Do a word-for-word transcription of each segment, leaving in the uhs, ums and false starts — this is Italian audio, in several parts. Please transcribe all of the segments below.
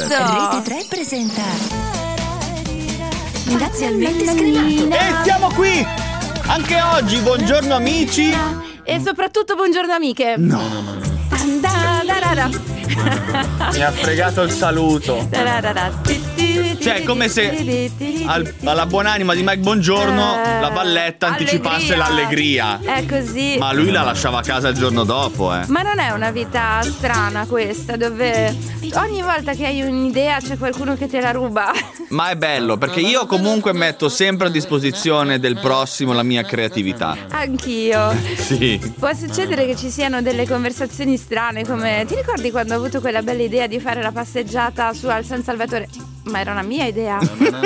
Rete tre presenta Spazialmente Scremato. E siamo qui anche oggi, buongiorno amici. E soprattutto buongiorno amiche. No, mi ha fregato il saluto. Cioè è come se al, alla buonanima di Mike Buongiorno eh, la valletta anticipasse allegria. l'allegria. È così. Ma lui la lasciava a casa il giorno dopo, eh. Ma non è una vita strana questa, dove ogni volta che hai un'idea c'è qualcuno che te la ruba? Ma è bello, perché io comunque metto sempre a disposizione del prossimo la mia creatività. Anch'io. Sì. Può succedere che ci siano delle conversazioni strane, come ti ricordi quando ho avuto quella bella idea di fare la passeggiata su al San Salvatore? Ma era una mia idea.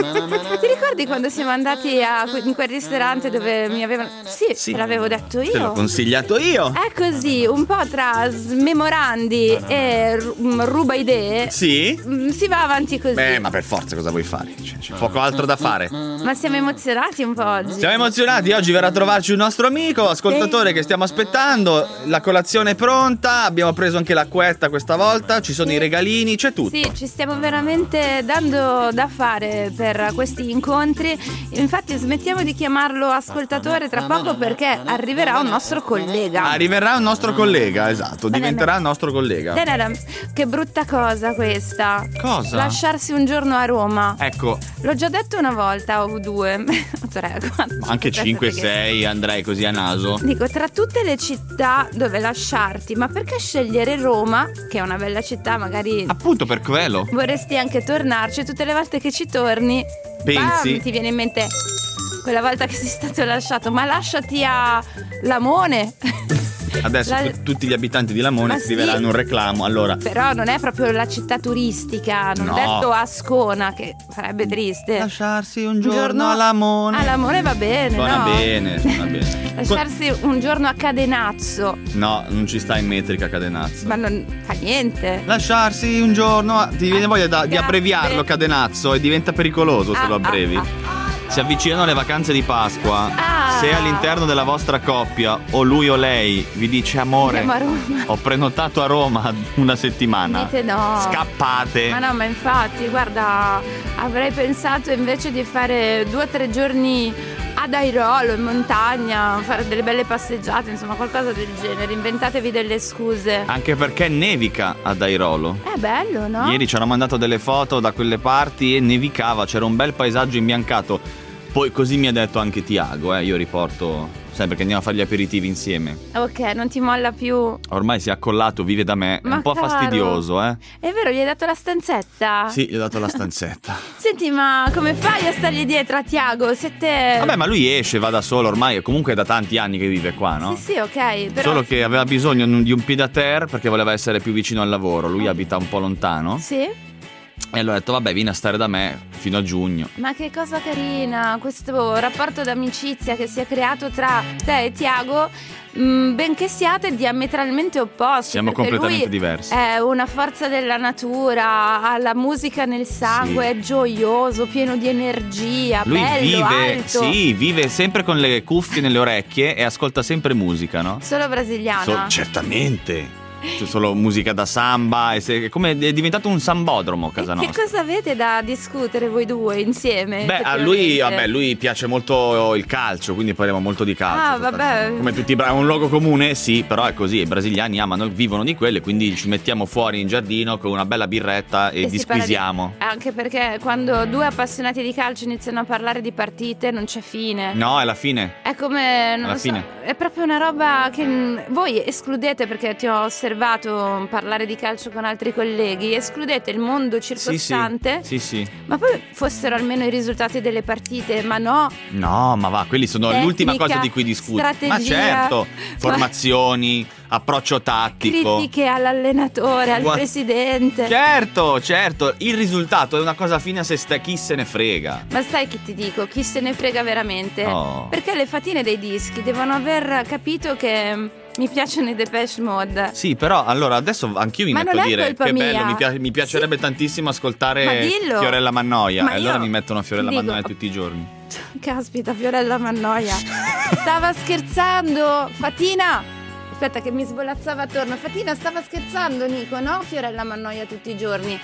Ti ricordi quando siamo andati a, in quel ristorante dove mi avevano... Sì, Sì. te l'avevo detto io. Te l'ho consigliato io. È così, un po' tra smemorandi e ru- ruba idee. Sì? mm, Si va avanti così. Beh, ma per forza cosa vuoi fare? C'è, c'è poco altro da fare. Ma siamo emozionati un po' oggi. Siamo emozionati, oggi verrà a trovarci un nostro amico, ascoltatore che stiamo aspettando. La colazione è pronta, abbiamo preso anche l'acquetta questa volta, ci sono i regalini, c'è tutto. Sì, ci stiamo veramente dando da fare per questi incontri. Infatti smettiamo di chiamarlo ascoltatore tra poco, perché arriverà un nostro collega. Arriverà un nostro collega, esatto, diventerà il nostro collega. Denera, che brutta cosa questa. Cosa? Lasciarsi un giorno a Roma. Ecco, L'ho già detto una volta, o due, tre, quattro, anche cinque, perché- sei andrei così a naso. Dico, tra tutte le città dove lasciarti, ma perché scegliere Roma, che è una bella città, magari Appunto per quello. vorresti anche tornarci, tutte le volte che ci torni, Pensi? bam, ti viene in mente quella volta che sei stato lasciato, ma lasciati a Lamone. Adesso La- tu- tutti gli abitanti di Lamone Ma scriveranno sì. un reclamo. Allora, Però non è proprio la città turistica, non No. detto Ascona, che sarebbe triste. lasciarsi un Un giorno a Lamone. A Lamone va bene, Suona no? bene, suona bene. Lasciarsi un giorno a Cadenazzo, No, non ci sta in metrica Cadenazzo. ma non fa niente. Lasciarsi un giorno a- ti viene voglia da- di Grazie. abbreviarlo Cadenazzo e diventa pericoloso se Ah, lo abbrevi. ah, ah. Si avvicinano le vacanze di Pasqua. Ah. Se all'interno della vostra coppia o lui o lei vi dice amore, Andiamo a Roma. ho prenotato a Roma una settimana, Dite no. scappate. Ma no, ma infatti, guarda, avrei pensato invece di fare due o tre giorni ad Airolo, in montagna, fare delle belle passeggiate, insomma qualcosa del genere. Inventatevi delle scuse. Anche perché nevica ad Airolo. È bello, no? Ieri ci hanno mandato delle foto da quelle parti e nevicava, c'era un bel paesaggio imbiancato. Poi così mi ha detto anche Tiago, eh, io riporto sempre che andiamo a fare gli aperitivi insieme. Ok, non ti molla più. Ormai si è accollato, vive da me, è Ma un po' caro. fastidioso, eh. È vero, gli hai dato la stanzetta? Sì, gli ho dato la stanzetta. Senti, ma come fai a stargli dietro a Tiago? Siete... Vabbè, ma lui esce, va da solo, ormai comunque è da tanti anni che vive qua, no? Sì, sì, ok, però... Solo che aveva bisogno di un pied à terre perché voleva essere più vicino al lavoro. Lui abita un po' lontano. Sì? E allora ho detto, vabbè, vieni a stare da me fino a giugno. Ma che cosa carina, questo rapporto d'amicizia che si è creato tra te e Tiago, mh, benché siate diametralmente opposti. Siamo perché completamente lui diversi. È una forza della natura, ha la musica nel sangue, Sì. è gioioso, pieno di energia, Lui bello, vive, alto. sì, vive sempre con le cuffie nelle orecchie e ascolta sempre musica, no? Solo brasiliana. So- certamente. C'è solo musica da samba, e se- è come è diventato un sambodromo casa Che nostra. cosa avete da discutere voi due insieme? Beh, a lui, effettivamente? vabbè, lui piace molto il calcio, quindi parliamo molto di calcio. Ah, vabbè. Come tutti i bra- è un luogo comune, sì, però è così, i brasiliani amano, vivono di quelle, quindi ci mettiamo fuori in giardino con una bella birretta e, E si parla di- disquisiamo. Anche perché quando due appassionati di calcio iniziano a parlare di partite non c'è fine. No, è la fine. È come, non Alla lo so, fine. è proprio una roba che mh, voi escludete, perché ti ho osservato parlare di calcio con altri colleghi, escludete il mondo Sì, sì. circostante, Sì, sì. ma poi fossero almeno i risultati delle partite, ma no. No, ma va, quelli sono Tecnica, l'ultima cosa di cui discuto. Ma strategia, certo, ma- formazioni, approccio tattico. Critiche all'allenatore, al Gua- presidente. Certo, certo, il risultato è una cosa fine a se ste, chi se ne frega. Ma sai che ti dico? Chi se ne frega veramente? Oh. Perché le fatine dei dischi devono aver capito che mm, mi piacciono i Depeche Mode. Sì, però allora adesso anch'io mi Ma metto non a è dire colpa che bello, mia. mi, pia- mi piacerebbe Sì. tantissimo Ma ascoltare dillo. Fiorella Mannoia. Ma E allora io mi metto una Fiorella dico- Mannoia tutti i giorni. Caspita, Fiorella Mannoia. Stava scherzando, Fatina. Aspetta che mi svolazzava attorno. Fatina, stava scherzando, Nico, no? Fiorella Mannoia tutti i giorni.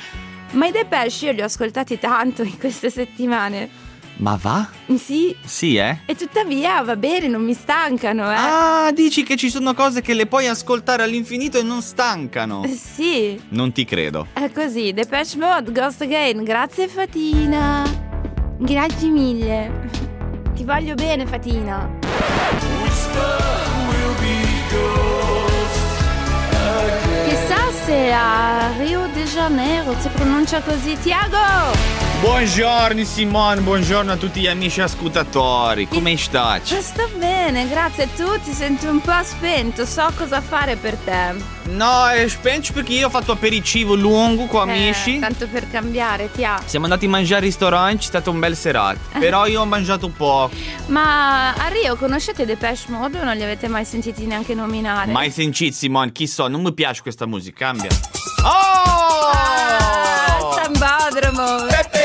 Ma i Depeche io li ho ascoltati tanto in queste settimane. Ma va? Sì. Sì, eh? E tuttavia va bene, non mi stancano, eh. Ah, dici che ci sono cose che le puoi ascoltare all'infinito e non stancano? Sì. Non ti credo. È così, Depeche Mode, Ghost Again. Grazie Fatina. Grazie mille. Ti voglio bene, Fatina. Chissà se a Rio de Janeiro si pronuncia così. Tiago! Buongiorno Simone, buongiorno a tutti gli amici ascoltatori. Come stai? Sto bene, grazie. Tu ti senti un po' spento, so cosa fare per te. No, è spento perché io ho fatto aperitivo lungo con amici. Eh, tanto per cambiare, ti ha. Siamo andati a mangiare al ristorante, è stato un bel serata. Però io ho mangiato poco. Ma a Rio conoscete Depeche Mode o non li avete mai sentiti neanche nominare? Mai sentito Simone, chi so, non mi piace questa musica, cambia. Oh! Ah, Sambodromo!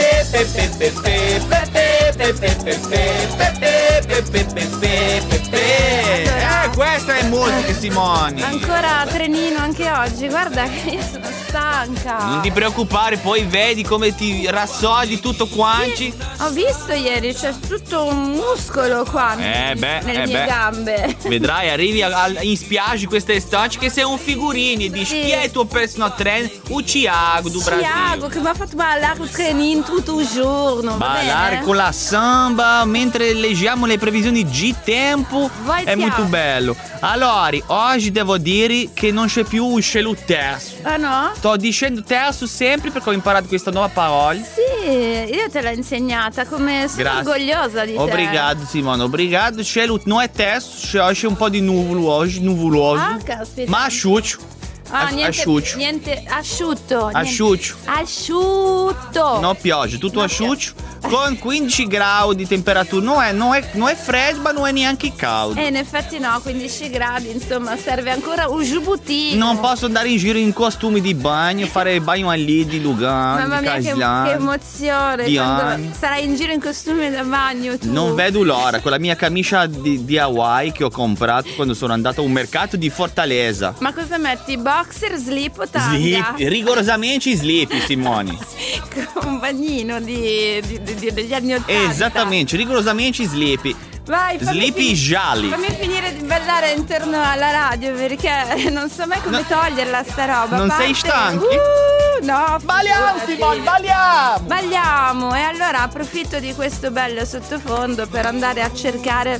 Eh, questa è musica, Simone. Ancora trenino anche oggi, guarda che io sono stanca. Non ti preoccupare, poi vedi come ti rassogli tutto quanti. Ho visto ieri, c'è tutto un muscolo qua Eh beh, nelle eh mie beh. gambe. Vedrai, arrivi a- a- in spiaggia quest'estate che sei un figurino e dici Sì. chi è il tuo personal trainer? O Thiago do Brasil. Thiago che mi ha fatto ballare il trenino tutto il giorno. va Ballare bene? con la samba mentre leggiamo le previsioni di tempo. Vai, è Thiago. molto bello. Allora, oggi devo dire che non c'è più il cielo terzo. Ah no? Sto dicendo terzo sempre perché ho imparato questa nuova parola. Sì, io te l'ho insegnata, come sono Grazie. orgogliosa di te. Obrigado, Simone, obrigado. Il cielo non è terzo, c'è c'è un po' di nuvolo oggi, nuvoloso. Ah, caspita. Ma asciutto. Ah, As- niente, asciutto. niente, asciutto. niente- Asciutto. Asciutto. No pioggia, tutto No asciutto. Con quindici gradi di temperatura. Non è, non, è, non è freddo, ma non è neanche caldo. E in effetti no, quindici gradi, insomma, serve ancora un giubbottino. Non posso andare in giro in costume di bagno, fare il bagno lì di Lugano, Mamma di mia, che, Caslan. che emozione. di Quando anni. sarai in giro in costume da bagno tu. Non vedo l'ora, con la mia camicia di, di Hawaii che ho comprato quando sono andato a un mercato di Fortaleza. Ma cosa metti? Boxer, slip o tanga? Slip, rigorosamente slip, Simone. Un bagnino di, di- di- di- degli anni ottanta. Esattamente, rigorosamente slip. Vai, fammi Slip fini- gialli. Fammi finire di ballare intorno alla radio perché non so mai come No. toglierla sta roba. Non A sei parte- stanchi? Uh, no. Balliamo, figurati. Simone, balliamo! Balliamo. E allora approfitto di questo bello sottofondo per andare a cercare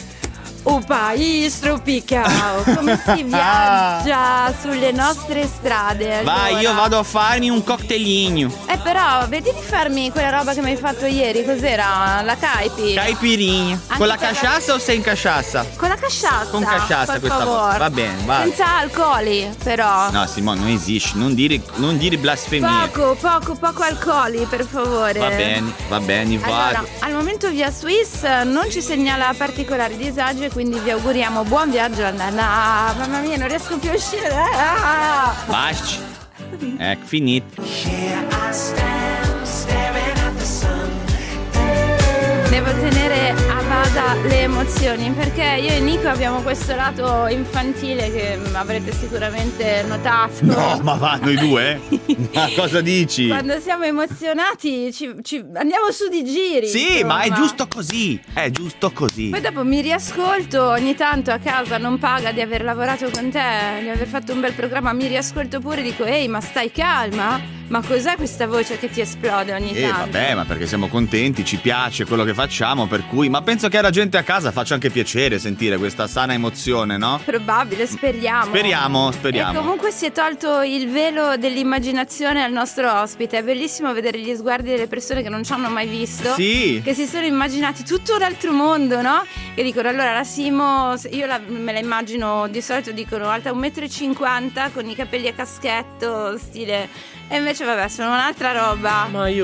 un paese tropicale. Come si viaggia sulle nostre strade. Vai, allora. io vado a farmi un cocktailino. Eh però, vedi di farmi quella roba che mi hai fatto ieri, cos'era? La caipi? Caipirinha. Anche Con la per la- casciassa o senza casciassa? Con la casciassa. Con casciassa per questa favore. volta. Va bene, vai. Senza alcoli, però. No, Simone, non esiste. Non dire, non dire blasfemie. Poco, poco, poco alcoli, per favore. Va bene, va bene, vado. Allora, al momento via Swiss non ci segnala particolari disagi e quindi vi auguriamo buon viaggio. Na, na. Mamma mia, non riesco più a uscire. Ah! Basta. Ecco, finito. Devo tenere a bada le emozioni perché io e Nico abbiamo questo lato infantile che avrete sicuramente notato. No, ma va, noi due? Ma cosa dici? Quando siamo emozionati ci, ci- andiamo su di giri. Sì, ma è insomma. giusto così. È giusto così. Poi dopo mi riascolto ogni tanto a casa, non paga di aver lavorato con te, di aver fatto un bel programma, mi riascolto pure e dico ehi ma stai calma? Ma cos'è questa voce che ti esplode ogni Eh, tanto? vabbè, ma perché siamo contenti, ci piace quello che facciamo, per cui... Ma penso che alla gente a casa faccia anche piacere sentire questa sana emozione, no? Probabile, speriamo. Speriamo, speriamo. E comunque si è tolto il velo dell'immaginazione al nostro ospite. È bellissimo vedere gli sguardi delle persone che non ci hanno mai visto. Sì. Che si sono immaginati tutto un altro mondo, no? Che dicono, allora la Simo, io la- me la immagino, di solito dicono alta un metro e cinquanta con i capelli a caschetto, stile... E invece vabbè, sono un'altra roba. Ma io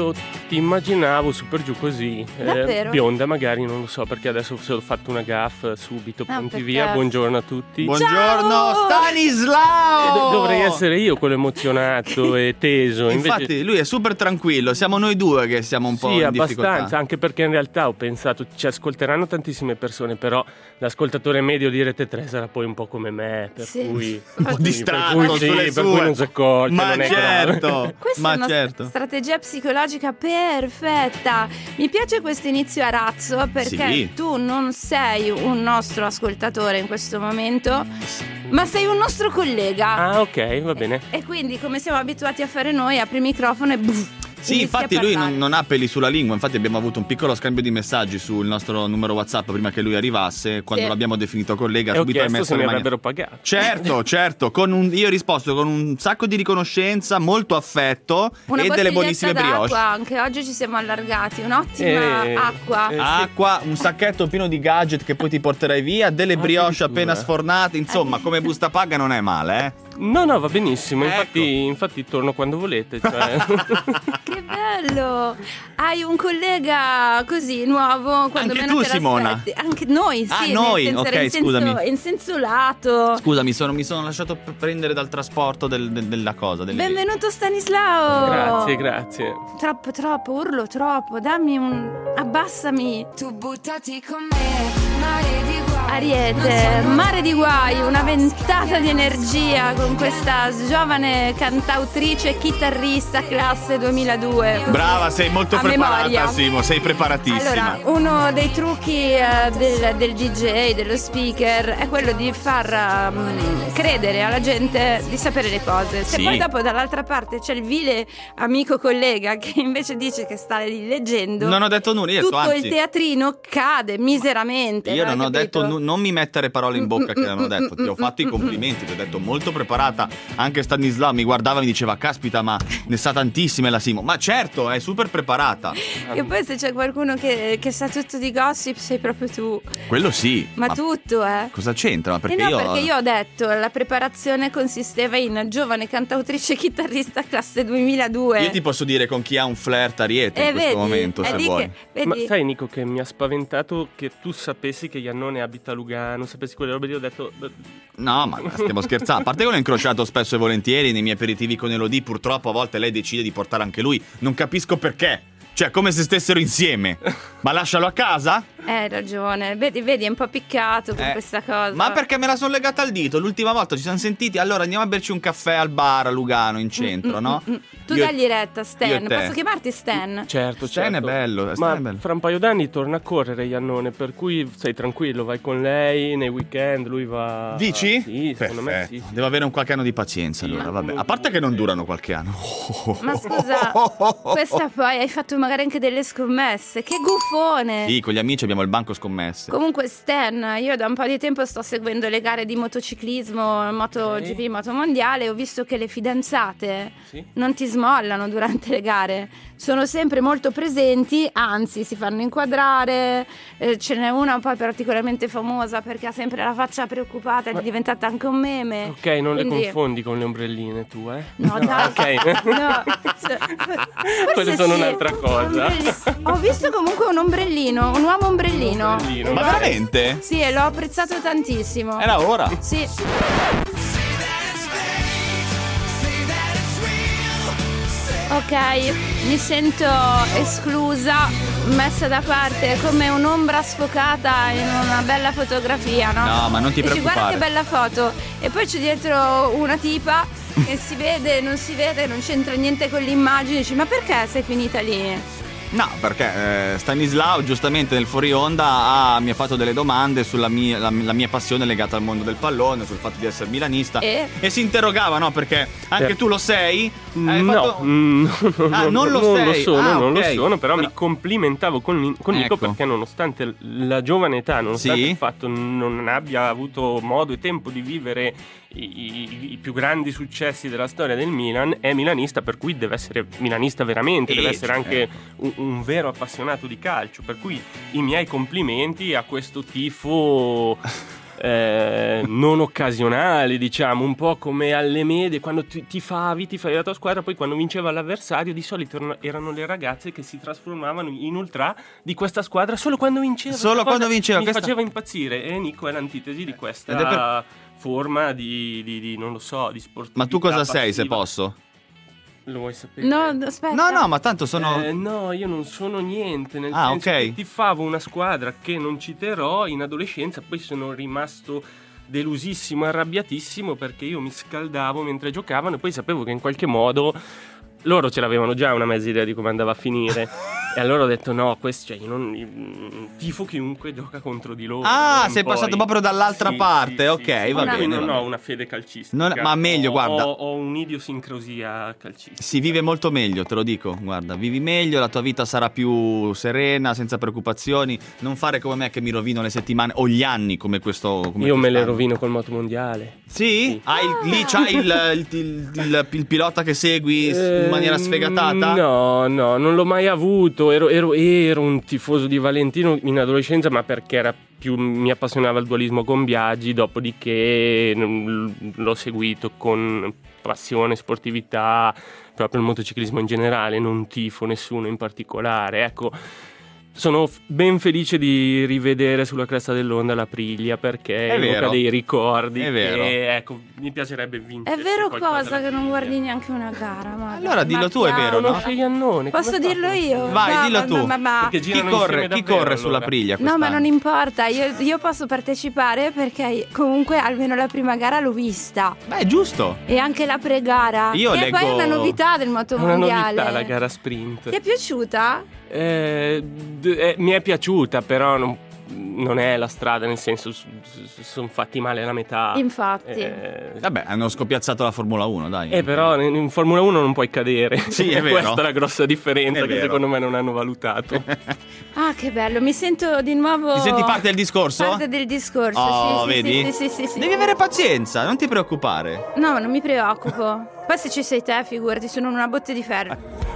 ti immaginavo super giù così, Davvero? eh, bionda magari, non lo so, perché adesso se ho fatto una gaffe subito, No, pronti perché- via, buongiorno a tutti. Buongiorno Ciao! Stanislao! Do- dovrei essere io quello emozionato e teso. Invece... Infatti lui è super tranquillo, siamo noi due che siamo un po' Sì, in abbastanza, difficoltà. anche perché in realtà ho pensato ci ascolteranno tantissime persone, però l'ascoltatore medio di Rete tre sarà poi un po' come me, per Sì. cui Un po' per distratto cui, sì, sulle per sue. cui non si accorge, Ma non è grave. certo, Questa ma è una certo. st- strategia psicologica perfetta. Mi piace questo inizio a razzo perché Sì. tu non sei un nostro ascoltatore in questo momento, ma sei un nostro collega. Ah, ok, va bene. E quindi, come siamo abituati a fare noi, apri il microfono e buff, Sì, inizi a infatti lui parlare. non, non ha peli sulla lingua, infatti abbiamo avuto un piccolo scambio di messaggi sul nostro numero WhatsApp prima che lui arrivasse, quando Sì. l'abbiamo definito collega, E ho subito hai chiesto messo se mi le mani. avrebbero pagato. Certo, certo, con un, io ho risposto con un sacco di riconoscenza, molto affetto Una e delle bottiglietta buonissime brioche. d'acqua, anche oggi ci siamo allargati, un'ottima Eh, acqua. eh, Acqua, un sacchetto pieno di gadget che poi ti porterai via, delle brioche Addirittura. appena sfornate, insomma, come busta paga non è male, eh? No, no, va benissimo. Infatti, Ecco. infatti torno quando volete. Cioè... Che bello! Hai un collega così nuovo quando Anche meno tu, te Simona? l'aspetti. Anche noi, sì. Ah, nel noi? senso, Ok, era in senso, scusami. in senso lato. Scusa, mi sono, mi sono lasciato p- prendere dal trasporto del- del- della cosa. Delle... Benvenuto Stanislao! Grazie, grazie. Troppo, troppo, urlo troppo. Dammi un... abbassami. Tu buttati con me, mare di guai. Ariete, mare di guai, una ventata di energia con questa giovane cantautrice e chitarrista classe duemiladue. Brava, sei molto A preparata, memoria. Simo, sei preparatissima. Allora, uno dei trucchi eh, del, del D J, dello speaker, è quello di far um, credere alla gente di sapere le cose. Se Sì. poi dopo dall'altra parte c'è il vile amico collega che invece dice che sta lì leggendo, Non ho detto nulla, io ho detto, tutto anzi, il teatrino cade miseramente. io no? non ho Capito? detto nu- non mi mettere parole in bocca che hanno detto, ti ho fatto i complimenti, ti ho detto molto preparata. Anche Stanislao mi guardava e mi diceva caspita, ma ne sa tantissime la Simo. Ma certo, è super preparata. E poi se c'è qualcuno che, che sa tutto di gossip sei proprio tu. Quello sì. Ma, tutto, eh. Cosa c'entra? Ma perché Eh no, io perché io ho detto la preparazione consisteva in giovane cantautrice e chitarrista classe duemiladue. Io ti posso dire con chi ha un flirt Ariete Eh, in questo vedi? momento, È se lì vuoi. che- vedi? Ma sai, Nico, che mi ha spaventato che tu sapessi che Iannone abita a Lugano, sapessi quelle robe lì, ho detto... beh, No, ma stiamo scherzando. A parte che l'ho incrociato spesso e volentieri nei miei aperitivi con Elodie, purtroppo a volte lei decide di portare anche lui. Non capisco perché. Cioè, come se stessero insieme. Ma lascialo a casa? Eh, hai ragione. Vedi, vedi, è un po' piccato per Eh, questa cosa. Ma perché me la sono legata al dito? L'ultima volta ci siamo sentiti, allora andiamo a berci un caffè al bar a Lugano, in centro, no? Mm, mm. Tu Io- dagli retta, io Stan. e te. Posso chiamarti Stan? Certo, Stan certo. è bello, Stan Ma è bello. fra un paio d'anni torna a correre Iannone, per cui sei tranquillo, vai con lei nei weekend, lui va... Dici? Sì, secondo me Perfetto. sì. sì. Devo avere un qualche anno di pazienza, allora, vabbè. A parte che non durano qualche anno. Ma scusa, questa poi hai fatto magari anche delle scommesse. Che gufone! Sì, con gli amici abbiamo il banco scommesse. Comunque Stan, io da un po' di tempo sto seguendo le gare di motociclismo, MotoGP, Moto Mondiale, e ho visto che le fidanzate Sì? non ti smollano durante le gare, sono sempre molto presenti, anzi si fanno inquadrare, eh, ce n'è una poi particolarmente famosa perché ha sempre la faccia preoccupata, è diventata anche un meme. Ok, non le Quindi- confondi con le ombrelline tu, eh? No, dai. Ok. No, se- forse Quelle sono sì. un'altra cosa. Ombrelli- Ho visto comunque un ombrellino, un uomo ombrellino. Un ombrellino. Ma veramente? Sì, e l'ho apprezzato tantissimo. Era ora. Sì. Ok, mi sento esclusa, messa da parte come un'ombra sfocata in una bella fotografia, no? No, ma non ti Dici, preoccupare. guarda che bella foto. E poi c'è dietro una tipa che si vede, non si vede, non c'entra niente con l'immagine. Dici, ma perché sei finita lì? No, perché eh, Stanislao giustamente nel fuori onda ha- mi ha fatto delle domande sulla mia, la, la mia passione legata al mondo del pallone, sul fatto di essere milanista E? si interrogava, no? Perché anche Eh. tu lo sei? Hai No, fatto- mm, Ah, non lo non sei. sono, Ah, non ok. lo sono, però, Però- mi complimentavo con, con Nico Ecco. perché nonostante la giovane età, nonostante Sì. il fatto non abbia avuto modo e tempo di vivere i, i- i più grandi successi della storia del Milan, è milanista, per cui deve essere milanista veramente, Eh, deve essere anche certo. un, un vero appassionato di calcio, per cui i miei complimenti a questo tifo eh, non occasionale, diciamo, un po' come alle medie, quando ti tifavi, tifavi la tua squadra, poi quando vinceva l'avversario di solito erano, erano le ragazze che si trasformavano in ultra di questa squadra solo quando vinceva. Solo quando vinceva. Mi Questa... faceva impazzire, e Nico è l'antitesi di questa Ed è per... forma di, di, di, non lo so, di sportività. Ma tu cosa passiva. sei, se posso? Lo vuoi sapere? No, aspetta. No, no, ma tanto sono... Eh, no, io non sono niente, nel ah, senso ok. che tifavo una squadra che non citerò in adolescenza, poi sono rimasto delusissimo, arrabbiatissimo, perché io mi scaldavo mentre giocavano e poi sapevo che in qualche modo loro ce l'avevano già una mezza idea di come andava a finire. E allora ho detto no, questo, cioè, io non tifo chiunque gioca contro di loro. Ah, sei passato proprio dall'altra sì, parte, sì, ok, sì, va sì. bene. Non va ho bene. una fede calcistica. Non- ma meglio, ho, guarda. Ho, ho un'idiosincrosia calcistica. Si vive molto meglio, te lo dico, guarda, vivi meglio, la tua vita sarà più serena, senza preoccupazioni, non fare come me che mi rovino le settimane o gli anni come questo come Io me le quest'anno. rovino col moto mondiale. Sì? Sì. Hai il- lì c'hai il, il, il, il- il pilota che segui in maniera Eh, sfegatata? No, no, non l'ho mai avuto. Ero, ero, ero un tifoso di Valentino in adolescenza, ma perché era più, mi appassionava il dualismo con Biaggi. Dopodiché mm, l'ho seguito con passione, sportività, proprio il motociclismo in generale. Non tifo nessuno in particolare. Ecco, sono f- ben felice di rivedere sulla cresta dell'onda l'Aprilia, perché È evoca vero. dei ricordi. È vero. E ecco, mi piacerebbe vincere. È vero qualcosa cosa che non all'Aprilia. guardi neanche una gara? Ma Allora dillo tu, è vero, no? Conosce Iannone, come Posso fa? dirlo io? Vai, Ma- dillo ma- tu. ma- ma- Perché Chi girano corre, insieme chi davvero, corre allora. sulla Priglia No, quest'anno? ma non importa, io, io posso partecipare perché comunque almeno la prima gara l'ho vista. Beh, è giusto. E anche la pre-gara. Io e leggo- poi è una novità del moto È una mondiale. novità la gara sprint. Ti è piaciuta? Eh, d- eh, mi è piaciuta, però non, non è la strada, nel senso sono fatti male la metà. Infatti. Eh, Vabbè, hanno scoppiazzato la Formula uno, dai. eh, però in, in Formula uno non puoi cadere. Sì, è vero. Questa è la grossa differenza È che vero. secondo me non hanno valutato. Ah, che bello, mi sento di nuovo. Ti senti parte del discorso? Parte del discorso. Oh, sì, sì, vedi? Sì, sì, sì, sì. Devi avere pazienza, non ti preoccupare. No, ma non mi preoccupo. Poi se ci sei te, figurati, sono una botte di ferro.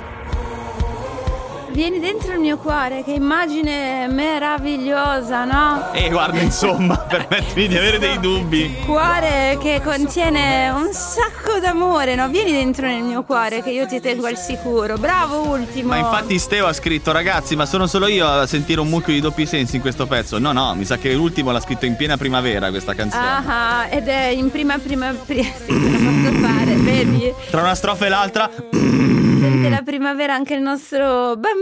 Vieni dentro il mio cuore, che immagine meravigliosa, no? E guarda, insomma, permettimi di avere dei dubbi. Cuore che contiene un sacco d'amore, no? Vieni dentro nel mio cuore che io ti tengo al sicuro. Bravo, ultimo. Ma infatti Steo ha scritto: ragazzi, ma sono solo io a sentire un mucchio di doppi sensi in questo pezzo. No, no, mi sa che l'ultimo l'ha scritto in piena primavera questa canzone. Ah, ed è in prima prima prima sì, ce la posso fare, vedi? Tra una strofa e l'altra. Sente la primavera anche il nostro bambino.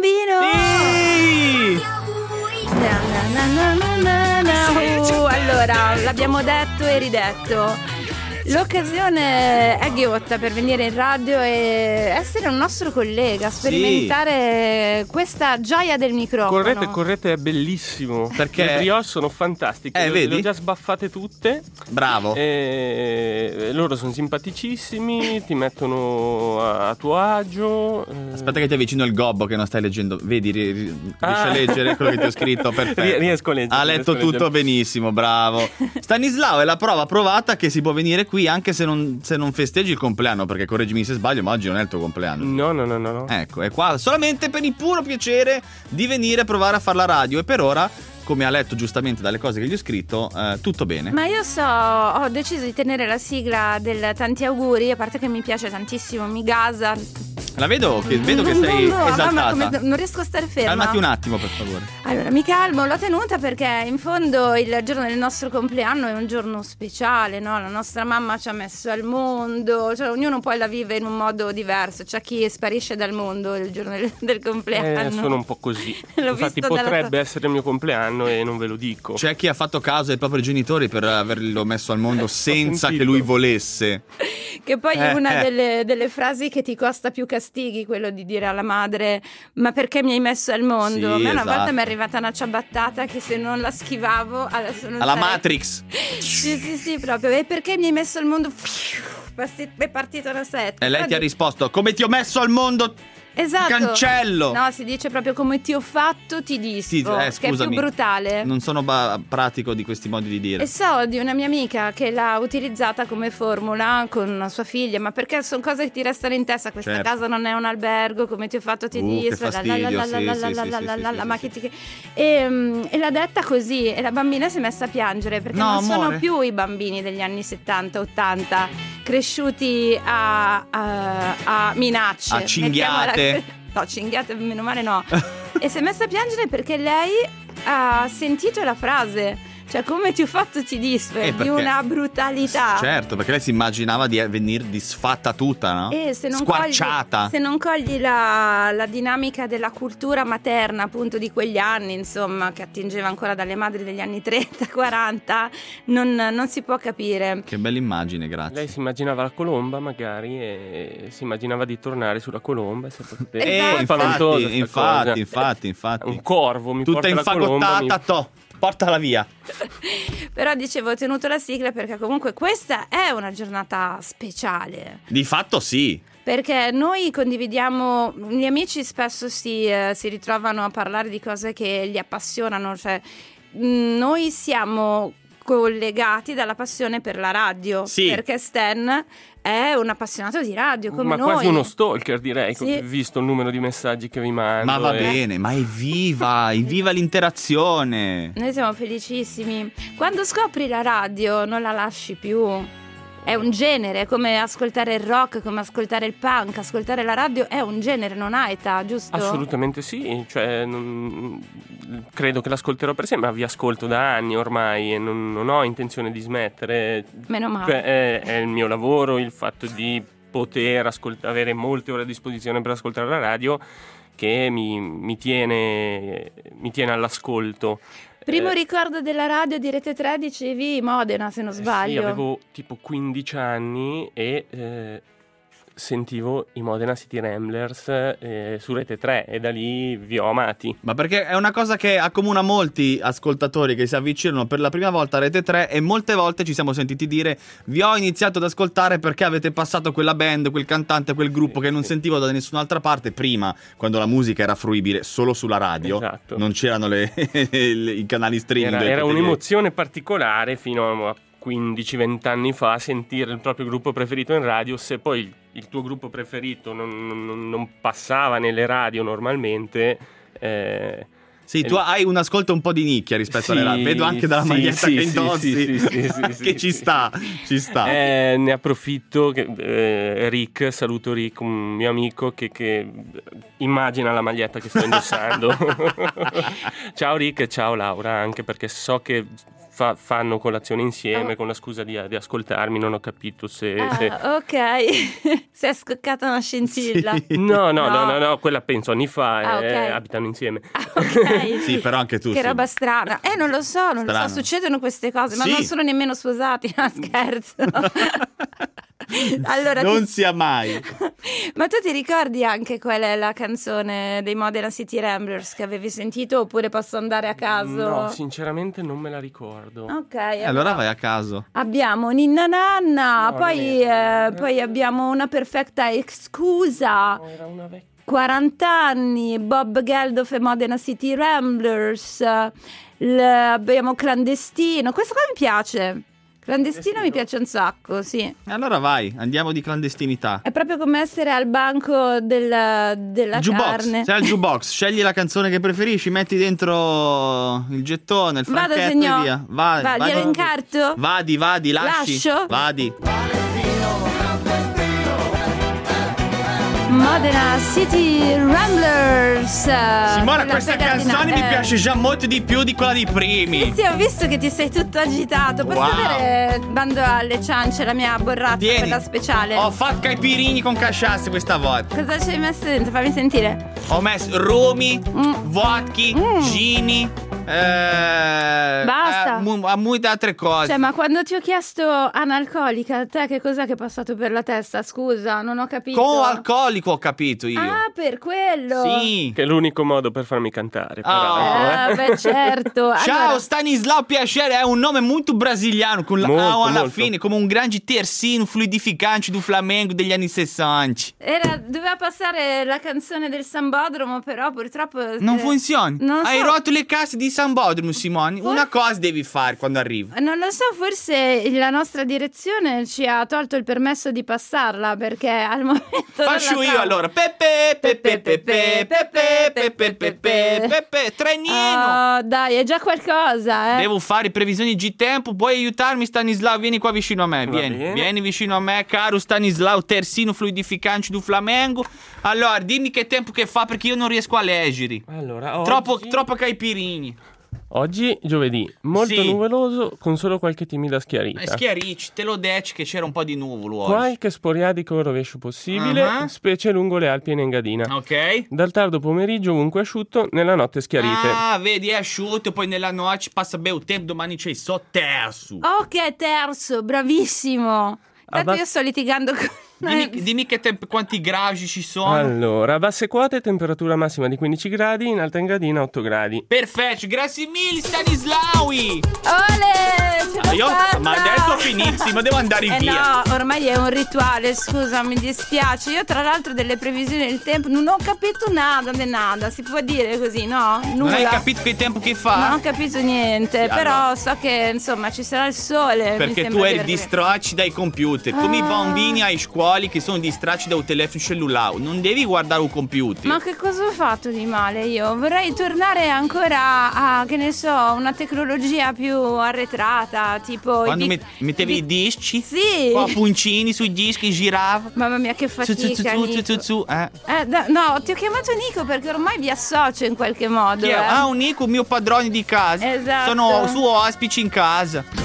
Sì! Na, na, na, na, na, na. Uh, allora, l'abbiamo detto e ridetto. L'occasione è ghiotta per venire in radio e essere un nostro collega, sperimentare questa gioia del microfono. Correte, correte, è bellissimo. Perché- le brioche sono fantastiche. Eh, le, vedi? le ho già sbaffate tutte. Bravo. E loro sono simpaticissimi, ti mettono a, a tuo agio. eh. Aspetta che ti avvicino il gobbo che non stai leggendo. Vedi, ri- ri- riesci Ah. a leggere quello che ti ho scritto? Perfetto. Rie- riesco a leggere, Ha letto riesco a tutto leggere. benissimo, bravo. Stanislao è la prova provata che si può venire qui anche se non, se non festeggi il compleanno, perché correggimi se sbaglio, ma oggi non è il tuo compleanno. No, no, no, no, no. Ecco, è qua solamente per il puro piacere di venire a provare a fare la radio. E per ora, come ha letto giustamente dalle cose che gli ho scritto, eh, tutto bene. Ma io so, ho deciso di tenere la sigla del tanti auguri, a parte che mi piace tantissimo, mi gasa. La vedo che, vedo che Non- sei non- no, esaltata. mamma, come- non riesco a stare ferma. Calmati un attimo, per favore. Allora, mi calmo, l'ho tenuta perché in fondo il giorno del nostro compleanno è un giorno speciale, no? La nostra mamma ci ha messo al mondo, cioè ognuno poi la vive in un modo diverso, c'è chi sparisce dal mondo il giorno del, del compleanno. Eh, sono un po' così. L'ho Infatti visto dalla potrebbe tua- essere il mio compleanno e non ve lo dico. C'è chi ha fatto caso ai propri genitori per averlo messo al mondo senza sentito. che lui volesse. Che poi è Eh, una eh. delle, delle frasi che ti costa più castighi, quello di dire alla madre ma perché mi hai messo al mondo? Sì, A me una esatto. volta mi è arrivata una ciabattata che se non la schivavo adesso non Alla sarei- Matrix. Sì, sì, sì, proprio. E perché mi hai messo al mondo? È partita una setta. E lei ti ha risposto: come ti ho messo al mondo? Esatto. Cancello. No, si dice proprio come ti ho fatto ti disfo, Sì, eh, che è scusami, più brutale. Non sono ba- pratico di questi modi di dire. E so di una mia amica che l'ha utilizzata come formula con sua figlia, ma perché sono cose che ti restano in testa. Questa Certo. casa non è un albergo, come ti ho fatto ti Uh, che disfo, la la fastidio, la sì, la sì, la sì, la sì, la sì, la sì, la sì, ma sì, che ti- e, mm, e l'ha detta così e la bambina si è messa a piangere perché No, non sono amore. più i bambini degli anni settanta ottanta cresciuti a, a, a minacce, A cinghiate. mettiamola- no, cinghiate meno male no. E si è messa a piangere perché lei ha sentito la frase, cioè come ti ho fatto ti disfe, Eh, di perché- una brutalità. Certo, perché lei si immaginava di venire disfatta tutta, no? E se non Squarciata. cogli, se non cogli la, la dinamica della cultura materna appunto di quegli anni, insomma, che attingeva ancora dalle madri degli anni trenta quaranta, non, non si può capire. Che bella immagine, grazie. Lei si immaginava la colomba magari e si immaginava di tornare sulla colomba e si poteva- Eh, Esatto. È spaventosa infatti, sta infatti, cosa. infatti, infatti. Un corvo mi Tutta porta la colomba, infagottata, to. Portala via. Però dicevo, ho tenuto la sigla perché comunque questa è una giornata speciale. Di fatto sì. Perché noi condividiamo, gli amici spesso si, eh, si ritrovano a parlare di cose che li appassionano, cioè mh, noi siamo collegati dalla passione per la radio, Sì. perché Stan è un appassionato di radio come ma noi. quasi uno stalker, direi, Sì. visto il numero di messaggi che vi mando. Ma va e- bene, ma è viva, è viva l'interazione. Noi siamo felicissimi. Quando scopri la radio non la lasci più. È un genere, è come ascoltare il rock, come ascoltare il punk. Ascoltare la radio è un genere, non ha età, giusto? Assolutamente sì, cioè, non- credo che l'ascolterò per sempre, ma vi ascolto da anni ormai e non, non ho intenzione di smettere. Meno male. Cioè, è, è il mio lavoro, il fatto di poter ascolt- avere molte ore a disposizione per ascoltare la radio che mi, mi tiene, mi tiene all'ascolto. Primo Eh, ricordo della radio di Rete tre dicevi Modena, se non sbaglio. Sì, avevo tipo quindici anni e eh, sentivo i Modena City Ramblers eh, su Rete tre e da lì vi ho amati. Ma perché è una cosa che accomuna molti ascoltatori che si avvicinano per la prima volta a Rete tre e molte volte ci siamo sentiti dire vi ho iniziato ad ascoltare perché avete passato quella band, quel cantante, quel gruppo Sì, che non sì. sentivo da nessun'altra parte prima, quando la musica era fruibile solo sulla radio. Esatto. Non c'erano le- i canali streaming. Era, dove era potevi- un'emozione particolare fino a quindici venti anni fa sentire il proprio gruppo preferito in radio. Se poi il, il tuo gruppo preferito non, non- non passava nelle radio normalmente, eh, Sì, tu hai un ascolto un po' di nicchia rispetto Sì, alle radio. Vedo anche dalla sì, maglietta sì, che sì, indossi sì, sì, sì, sì, che sì, ci sì. sta, ci sta. Eh, ne approfitto che, eh, Rick, saluto Rick, un mio amico che, che immagina la maglietta che sto indossando. Ciao Rick e ciao Laura, anche perché so che fa- fanno colazione insieme Oh. con la scusa di, di ascoltarmi, non ho capito se... Ah, se- ok. Si è scoccata una scintilla. Sì. No, no, No. no, no, no, quella penso anni fa, Ah, eh, ok. abitano insieme. Ah, ok. Sì, però anche tu. Che sì. roba strana. Eh, non lo so, non Strano. lo so, succedono queste cose, ma Sì. non sono nemmeno sposati, no, scherzo. Allora, Non ti- sia mai. ma tu ti ricordi anche qual è la canzone dei Modena City Ramblers che avevi sentito oppure posso andare a caso? No, sinceramente non me la ricordo. Ok, E allora vai a caso. abbiamo Ninna Nanna, No, poi, non è- eh, poi abbiamo Una perfetta excusa, No, era una vecchia. quaranta anni, Bob Geldof e Modena City Ramblers, l- abbiamo Clandestino, questo qua mi piace, Clandestino mi piace un sacco, sì. E allora vai, andiamo di clandestinità. È proprio come essere al banco del- della Jukebox, carne. sei al jukebox, scegli la canzone che preferisci, metti dentro il gettone, il Vado, fracchetto signor. e via. Vai, Va, vai. glielo incarto? Vadi, vadi, lasci. Lascio? Vadi. Modena City Ramblers. Simona, Quella questa pegatina- canzone mi eh. piace già molto di più di quella di primi. Sì, sì, ho visto che ti sei tutto agitato. Posso Wow. avere, bando alle ciance, la mia borrata, Tieni. quella speciale? Ho fatto caipirini con casciasse questa volta. Cosa ci hai messo dentro? Fammi sentire. Ho messo rumi, Mm. vodka, Mm. gini, Eh, Basta. eh, mu- a molte altre cose. Cioè, ma quando ti ho chiesto analcolica, a te che cos'è che è passato per la testa? Scusa, non ho capito. Con alcolico ho capito io. Ah, per quello. Sì. Che è l'unico modo per farmi cantare. Oh. Ah, beh, certo. Ciao Allora, Stanislao Piacere, è un nome molto brasiliano con la Molto, A alla molto. fine, come un grande terzino fluidificante do Flamengo degli anni sessanta. era, doveva passare la canzone del Sambodromo, però purtroppo... Non eh, funziona. non Hai so. rotto le casse di Sambodromo, Simone. For- Una cosa devi fare quando arrivo. Non lo so, forse la nostra direzione ci ha tolto il permesso di passarla, perché al momento... non Faccio la io trovo. allora. Pepe, pepe, pepe, pepe, pepe, pepe, pepe, pepe, trenino. Oh, dai, è già qualcosa, eh. Devo fare previsioni di tempo. Puoi aiutarmi, Stanislao? Vieni qua vicino a me. Va Vieni, bene. vieni vicino a me, caro Stanislao, terzino fluidificante do Flamengo. Allora, dimmi che tempo che fa, perché io non riesco a leggere. Allora, oggi, Troppo, troppo caipirini. oggi giovedì, molto Sì. nuvoloso con solo qualche timida schiarita. Eh, Schiarici, te lo deci che c'era un po' di nuvolo oggi. Qualche sporiadico rovescio possibile, Uh-huh. specie lungo le Alpi in Engadina. Ok. Dal tardo pomeriggio ovunque asciutto, nella notte schiarite. Ah, vedi, è asciutto, poi nella notte passa bene il tempo, domani c'è il so terzo. Oh, che è terzo, bravissimo. Tanto Abbas- io sto litigando con... Dimmi, dimmi che temp- quanti gradi ci sono. Allora, a basse quote temperatura massima di quindici gradi, in alta Engadina otto gradi. Perfetto, grazie mille Stanislaui. Ole, ce l'ho Ah, io- fatta! ma adesso finissimo, devo andare Eh via. no, ormai è un rituale, scusa, mi dispiace. Io tra l'altro delle previsioni del tempo non ho capito nada de nada, si può dire così, no? Nulla. Non hai capito che tempo che fa? Non ho capito niente, Allora. però so che insomma ci sarà il sole. mi Perché sembra tu eri di aver- distratti dai computer, come i Ah. bambini ai scuole che sono distratti dal telefono cellulare. Non devi guardare un computer. Ma che cosa ho fatto di male io? Vorrei tornare ancora a, che ne so, una tecnologia più arretrata, tipo... i Quando di- met- mettevi di- i dischi, Sì! con puncini sui dischi, girava. Mamma mia, che Su, su, su, fatica, su, Nico. su, su, su, eh. Eh, da- no, ti ho chiamato Nico perché ormai vi associo in qualche modo. Chi è? eh. Ah, un Nico, mio padrone di casa. Esatto. Sono suo ospite in casa.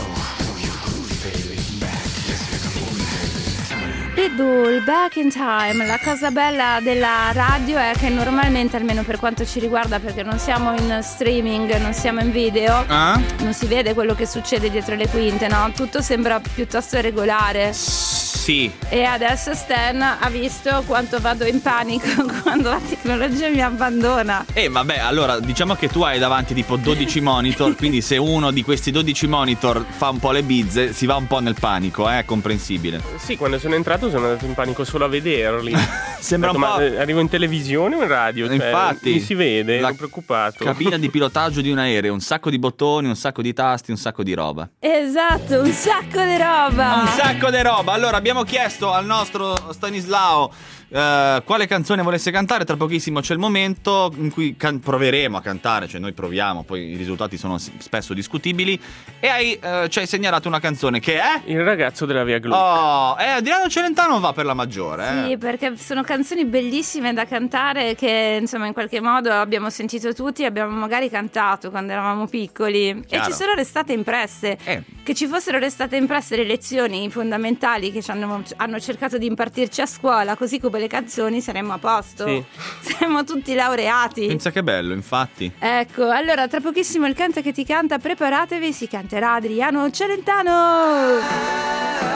Pitbull, Back in Time. La cosa bella della radio è che normalmente, almeno per quanto ci riguarda, perché non siamo in streaming, non siamo in video, Ah? non si vede quello che succede dietro le quinte, no? Tutto sembra piuttosto regolare. Sì. E adesso Stan ha visto quanto vado in panico quando la tecnologia mi abbandona. E vabbè, allora diciamo che tu hai davanti tipo dodici monitor, quindi se uno di questi dodici monitor fa un po' le bizze, si va un po' nel panico, eh, è comprensibile. Sì, quando sono entrato sono andato in panico solo a vederli. Sembra Ho un detto, po'. ma eh, arrivo in televisione o in radio? Cioè, Infatti, mi si vede, la ero preoccupato. Cabina di pilotaggio di un aereo, un sacco di bottoni, un sacco di tasti, un sacco di roba. Esatto, un sacco di roba. Un sacco di roba. Allora abbiamo chiesto al nostro Stanislao eh, quale canzone volesse cantare. Tra pochissimo c'è il momento in cui can- proveremo a cantare, cioè noi proviamo, poi i risultati sono s- spesso discutibili. E hai, eh, ci hai segnalato una canzone che è... Il ragazzo della via Gluck. Oh, eh, Adriano Celentano va per la maggiore, eh. Sì, perché sono canzoni bellissime da cantare che insomma in qualche modo abbiamo sentito tutti, abbiamo magari cantato quando eravamo piccoli Chiaro. e ci sono restate impresse. Eh. Che ci fossero restate impresse le lezioni fondamentali che ci hanno, hanno cercato di impartirci a scuola, così come le canzoni, saremmo a posto. Sì. Saremmo tutti laureati. Pensa che bello, infatti. Ecco, allora tra pochissimo il Canta che ti canta, preparatevi, si canterà Adriano Celentano.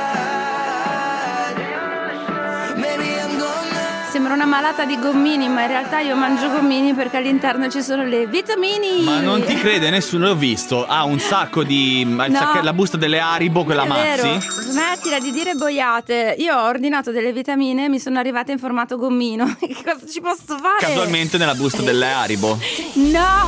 Sembra una malata di gommini, ma in realtà io mangio gommini perché all'interno ci sono le vitamini. Ma non ti crede, nessuno l'ho visto. Ha un sacco di... ha il No. sacche- la busta delle Haribo, quella È vero, Maxi. smettila di dire boiate. Io ho ordinato delle vitamine e mi sono arrivate in formato gommino. Che cosa ci posso fare? Casualmente nella busta delle Haribo. No!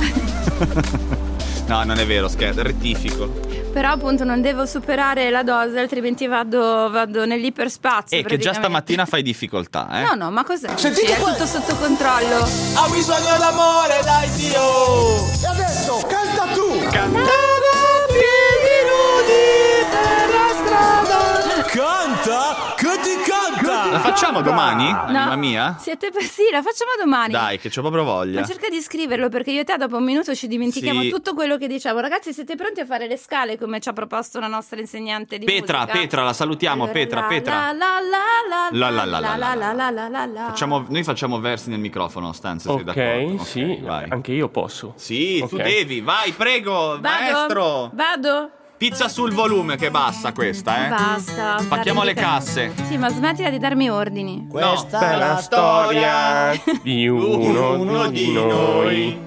No, non è vero, scherzo, rettifico. Però appunto non devo superare la dose, altrimenti vado, vado nell'iperspazio. E che già praticamente. stamattina fai difficoltà, eh? No, no, ma cos'è? Sentite, è tutto sotto controllo. Ha bisogno d'amore, dai Dio! E adesso canta tu! Canta che ti canta! La facciamo domani? Anima mia? Siete per... Sì, la facciamo domani. Dai, che c'ho proprio voglia. Ma cerca di scriverlo, perché io e te dopo un minuto ci dimentichiamo Sì. tutto quello che diciamo. Ragazzi, siete pronti a fare le scale come ci ha proposto la nostra insegnante di Petra, musica? Petra, la salutiamo, Allora, Petra, la, Petra. La la la La, la, la, la, la, la la la la la. Facciamo, noi facciamo versi nel microfono, Stanza, sei Ok, d'accordo? sì, Ok, vai. anche io posso. Sì, tu Ok. devi, vai, prego, Vado? maestro. Vado? Pizza sul volume, che bassa questa, eh. Basta. Spacchiamo le stare casse. Sì, ma smettila di darmi ordini. Questa Per è la storia di uno, Uno di noi,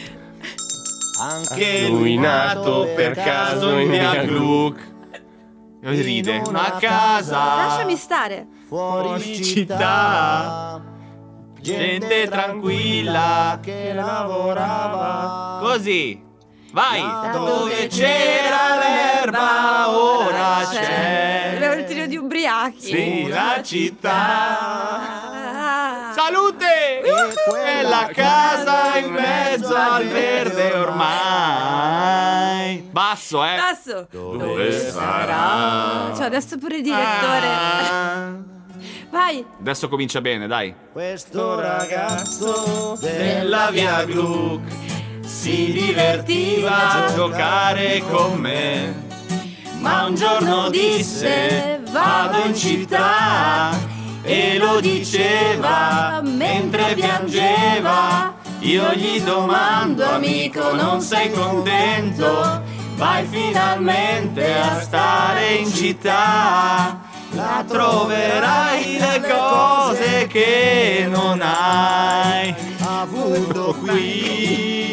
Anche lui nato per caso in via Gluck. Che ride? Una casa Lasciami stare. fuori città, gente tranquilla che lavorava. così. Vai. Da Dove c'era l'erba ora C'è c'è. l'ultimo di ubriachi. Sì, la città. Ah. Salute! Quella casa in mezzo al verde ormai. Basso, eh. Basso. Dove sarà? Cioè, adesso pure il direttore. Ah. Vai. Adesso comincia bene, dai. Questo ragazzo Nella via Gluck si divertiva a giocare con me. Ma un giorno disse vado in città e lo diceva mentre piangeva. Io gli domando amico non sei contento? Vai finalmente a stare in città. La troverai le cose che non hai avuto qui.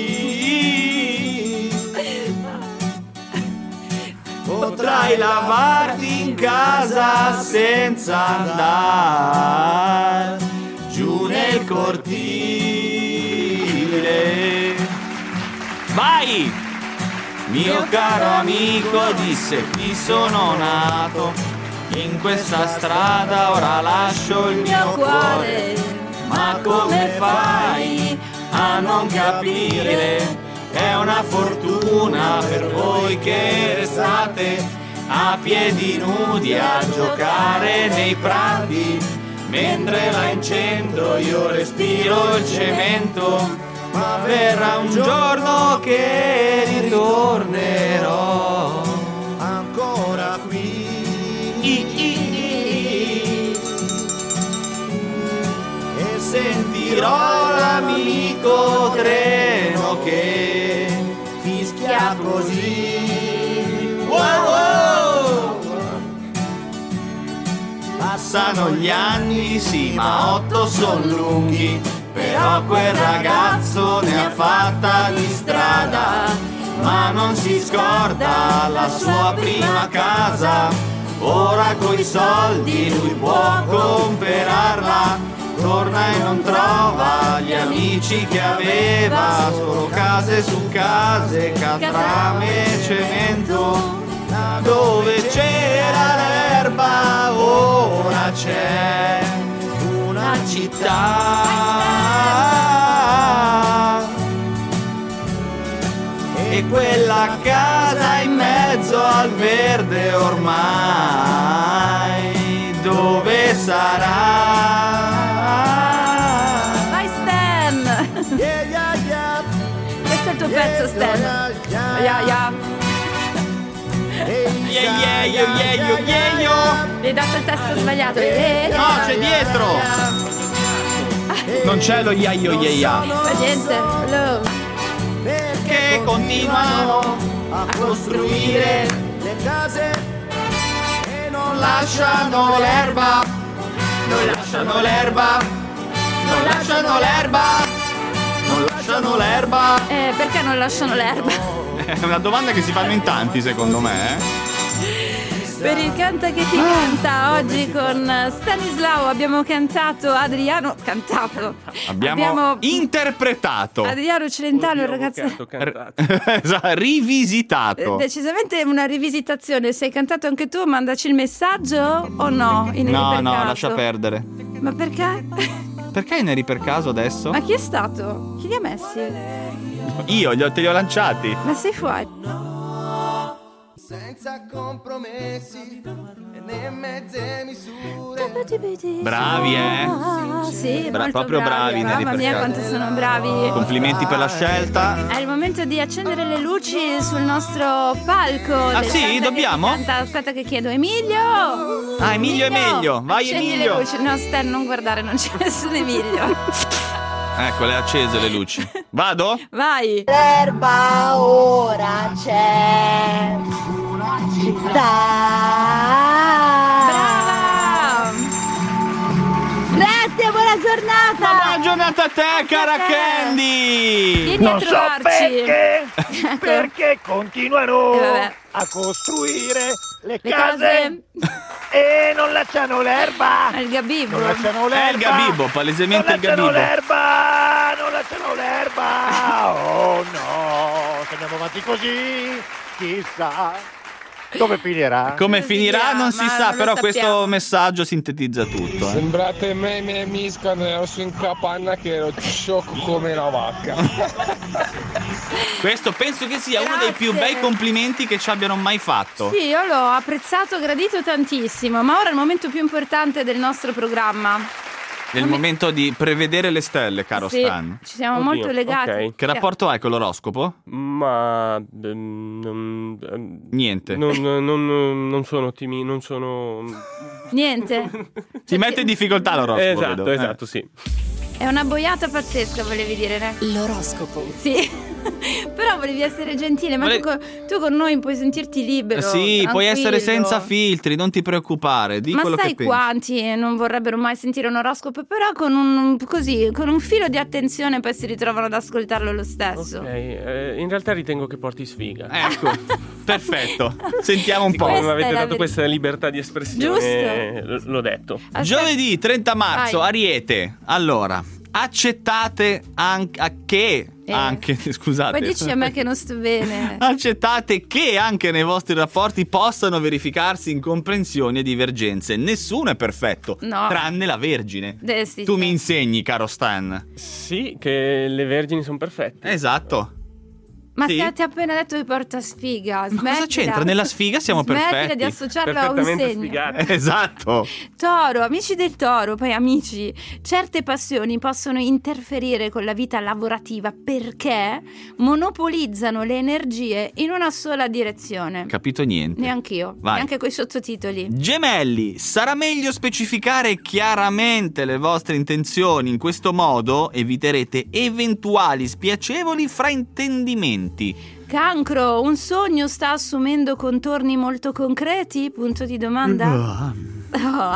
Potrai lavarti in casa senza andare giù nel cortile. Vai! Mio caro amico disse qui sono nato, in questa strada ora lascio il mio cuore. Ma come fai a non capire? È una fortuna per voi che restate a piedi nudi a giocare nei prati. Mentre la incendo io respiro il cemento, ma verrà un giorno che ritornerò ancora qui. I, i, i. E sentirò l'amico treno che fischia così. Wow, wow. Passano gli anni, sì, ma otto son lunghi. Però quel ragazzo ne ha fatta di strada, ma non si scorda la sua prima casa. Ora coi soldi lui può comperarla. Torna e non trova gli amici che aveva, solo case su case, catrame e cemento. Dove c'era l'erba ora c'è una città. E quella casa in mezzo al verde ormai dove sarà? Vai Stan. Yeah, yeah, yeah. Questo è il tuo pezzo, Stan. Yeah, Yeah, yeah. Yeah, yeah, yo, yeah, yo, yeah, yo. Mi hai dato il testo sbagliato. Eh, No, c'è dietro. Non c'è lo ya yo ya ya. Ma niente. Hello. Che continuano a costruire le case e non lasciano l'erba, non lasciano l'erba, non lasciano l'erba, non lasciano l'erba. Eh, perché non lasciano l'erba? È una domanda che si fanno in tanti, secondo me. eh. Per il Canta che ti canta oggi con Stanislao abbiamo cantato Adriano. Cantato. Abbiamo, interpretato, Adriano Celentano, il Oddio, ragazzo. avvocato, cantato. Esatto, rivisitato. Eh, Decisamente una rivisitazione. Se hai cantato anche tu, mandaci il messaggio o no? In No, per no, caso? lascia perdere. Ma perché? Perché ne eri per caso adesso? Ma chi è stato? Chi li ha messi? Io, li ho- te li ho lanciati. Ma sei fuori. senza compromessi e né mezze misure. Bravi, eh? Ah, sì, Bra- molto proprio bravi, Nelly Mamma mia, Furtado. quanto sono bravi. Complimenti per la scelta. È il momento di accendere le luci sul nostro palco. Ah, del sì? Santa che Dobbiamo? ti canta. Aspetta che chiedo. Emilio! Ah, Emilio, Emilio. Vai, Accendi Emilio. le luci. No, Stan, non guardare, non c'è nessun Emilio. Ecco, le ha accese le luci. Vado? Vai. L'erba ora c'è. Brava! Grazie, buona giornata. Buona giornata a te, cara Candy. Vieni a trovarci. perché, Ecco. perché continuano Eh, vabbè. a costruire le, Le case, case. e non lasciano l'erba. È il gabibbo. Non lasciano l'erba. È il gabibbo, palesemente non il gabibbo. lasciano l'erba, non lasciano l'erba. Oh no, se andiamo avanti così, chissà dove finirà. Come Non si finirà sa, non si ma sa, non lo però questo sappiamo. messaggio sintetizza tutto. Eh. Sembrate me e mie miss quando ero su in capanna che ero sciocco come una vacca. Questo penso che sia uno dei più Grazie. bei complimenti che ci abbiano mai fatto. Sì, io l'ho apprezzato, gradito tantissimo. Ma ora è il momento più importante del nostro programma. È il momento di prevedere le stelle, caro Sì, Stan. ci siamo Oddio, molto legati. ok. Che rapporto hai con l'oroscopo? Ma ehm, non, ehm, Niente. non, non, non, non sono ottimi, non sono. Niente. Ti mette in difficoltà l'oroscopo. Esatto, vedo. Eh. esatto, sì. È una boiata pazzesca, volevi dire, né? L'oroscopo. Sì. Però volevi essere gentile, ma Vole- tu, con, tu con noi puoi sentirti libero. Eh sì, puoi essere tranquillo. senza filtri, non ti preoccupare, di Ma quello sai che pensi. quanti non vorrebbero mai sentire un oroscopo, però con un così, con un filo di attenzione poi si ritrovano ad ascoltarlo lo stesso. Ok, eh, in realtà ritengo che porti sfiga. Ecco, perfetto. Sentiamo un po'. Come mi Questa avete è la dato verità. questa libertà di espressione, l- l'ho detto. Aspetta. Giovedì trenta marzo, Vai. Ariete. Allora, accettate anche a che Eh. anche scusate. Poi dici a me che non sto bene. Accettate che anche nei vostri rapporti possano verificarsi incomprensioni e divergenze. Nessuno è perfetto, No. tranne la Vergine. Eh, sì, tu sì. mi insegni, caro Stan. Sì, che le vergini sono perfette. Esatto. Ma Sì. ti ha appena detto che porta sfiga. Ma cosa c'entra? Nella sfiga siamo Smettila perfetti. di associarlo a un Perfettamente segno. sfigate. Esatto. Toro, amici del Toro, poi amici, certe passioni possono interferire con la vita lavorativa perché monopolizzano le energie in una sola direzione. Capito niente. Neanch'io, Vai. neanche coi sottotitoli. Gemelli, sarà meglio specificare chiaramente le vostre intenzioni. In questo modo eviterete eventuali spiacevoli fraintendimenti. Cancro, un sogno sta assumendo contorni molto concreti? Punto di domanda. Oh,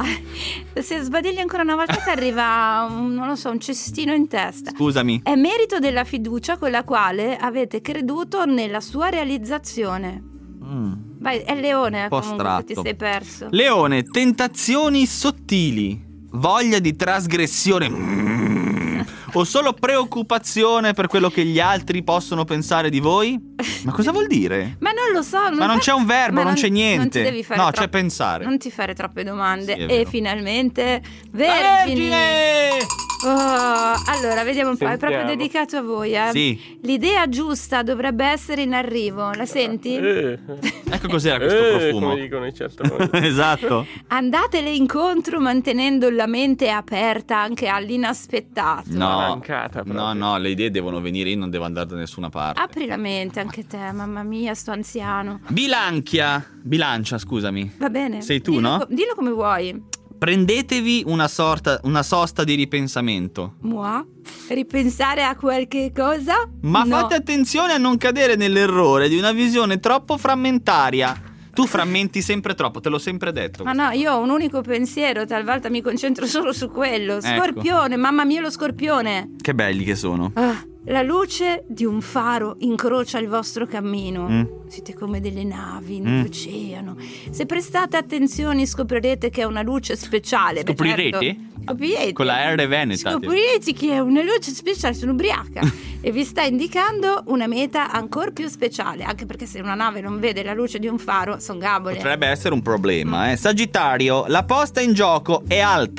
se sbadigli ancora una volta ti arriva un, non lo so, un cestino in testa. Scusami. È merito della fiducia con la quale avete creduto nella sua realizzazione. Mm. Vai, è Leone, Un po' comunque, astratto. ti sei perso. Leone, tentazioni sottili, voglia di trasgressione mm, o solo preoccupazione per quello che gli altri possono pensare di voi? Ma cosa vuol dire? Ma non lo so. Non Ma non fa- c'è un verbo, Ma non c'è niente. Non ti devi fare No, troppo- c'è pensare. Non ti fare troppe domande. Sì, è e vero. finalmente, La Vergini. Vergine! Oh, allora, vediamo un po'. È proprio Sentiamo. dedicato a voi, eh? Sì. L'idea giusta dovrebbe essere in arrivo. La senti? Eh. Ecco cos'era questo Eh, profumo. come dicono i certoni. Esatto. Andatele incontro mantenendo la mente aperta anche all'inaspettato. No, mancata proprio. no, no, le idee devono venire, io non devo andare da nessuna parte. Apri la mente anche te, mamma mia, sto anziano. Bilanchia, bilancia, scusami. Va bene. Sei tu, dillo no? co- dillo come vuoi. Prendetevi una sorta, una sosta di ripensamento. Moi? Ripensare a qualche cosa? Ma No. fate attenzione a non cadere nell'errore di una visione troppo frammentaria. Tu frammenti sempre troppo, te l'ho sempre detto. Ma no, io ho un unico pensiero, talvolta mi concentro solo su quello. Ecco. Scorpione, mamma mia lo scorpione. Che belli che sono. Ah, la luce di un faro incrocia il vostro cammino. Mm. Siete come delle navi Mm. nell'oceano. Se prestate attenzione scoprirete che è una luce speciale. Beh, Scoprirete? certo. Scoprirete. Con la R veneta. Scoprirete che è una luce speciale, sono ubriaca. E vi sta indicando una meta ancora più speciale. Anche perché se una nave non vede la luce di un faro, sono gabole. Potrebbe essere un problema, eh. Sagittario, la posta in gioco è alta.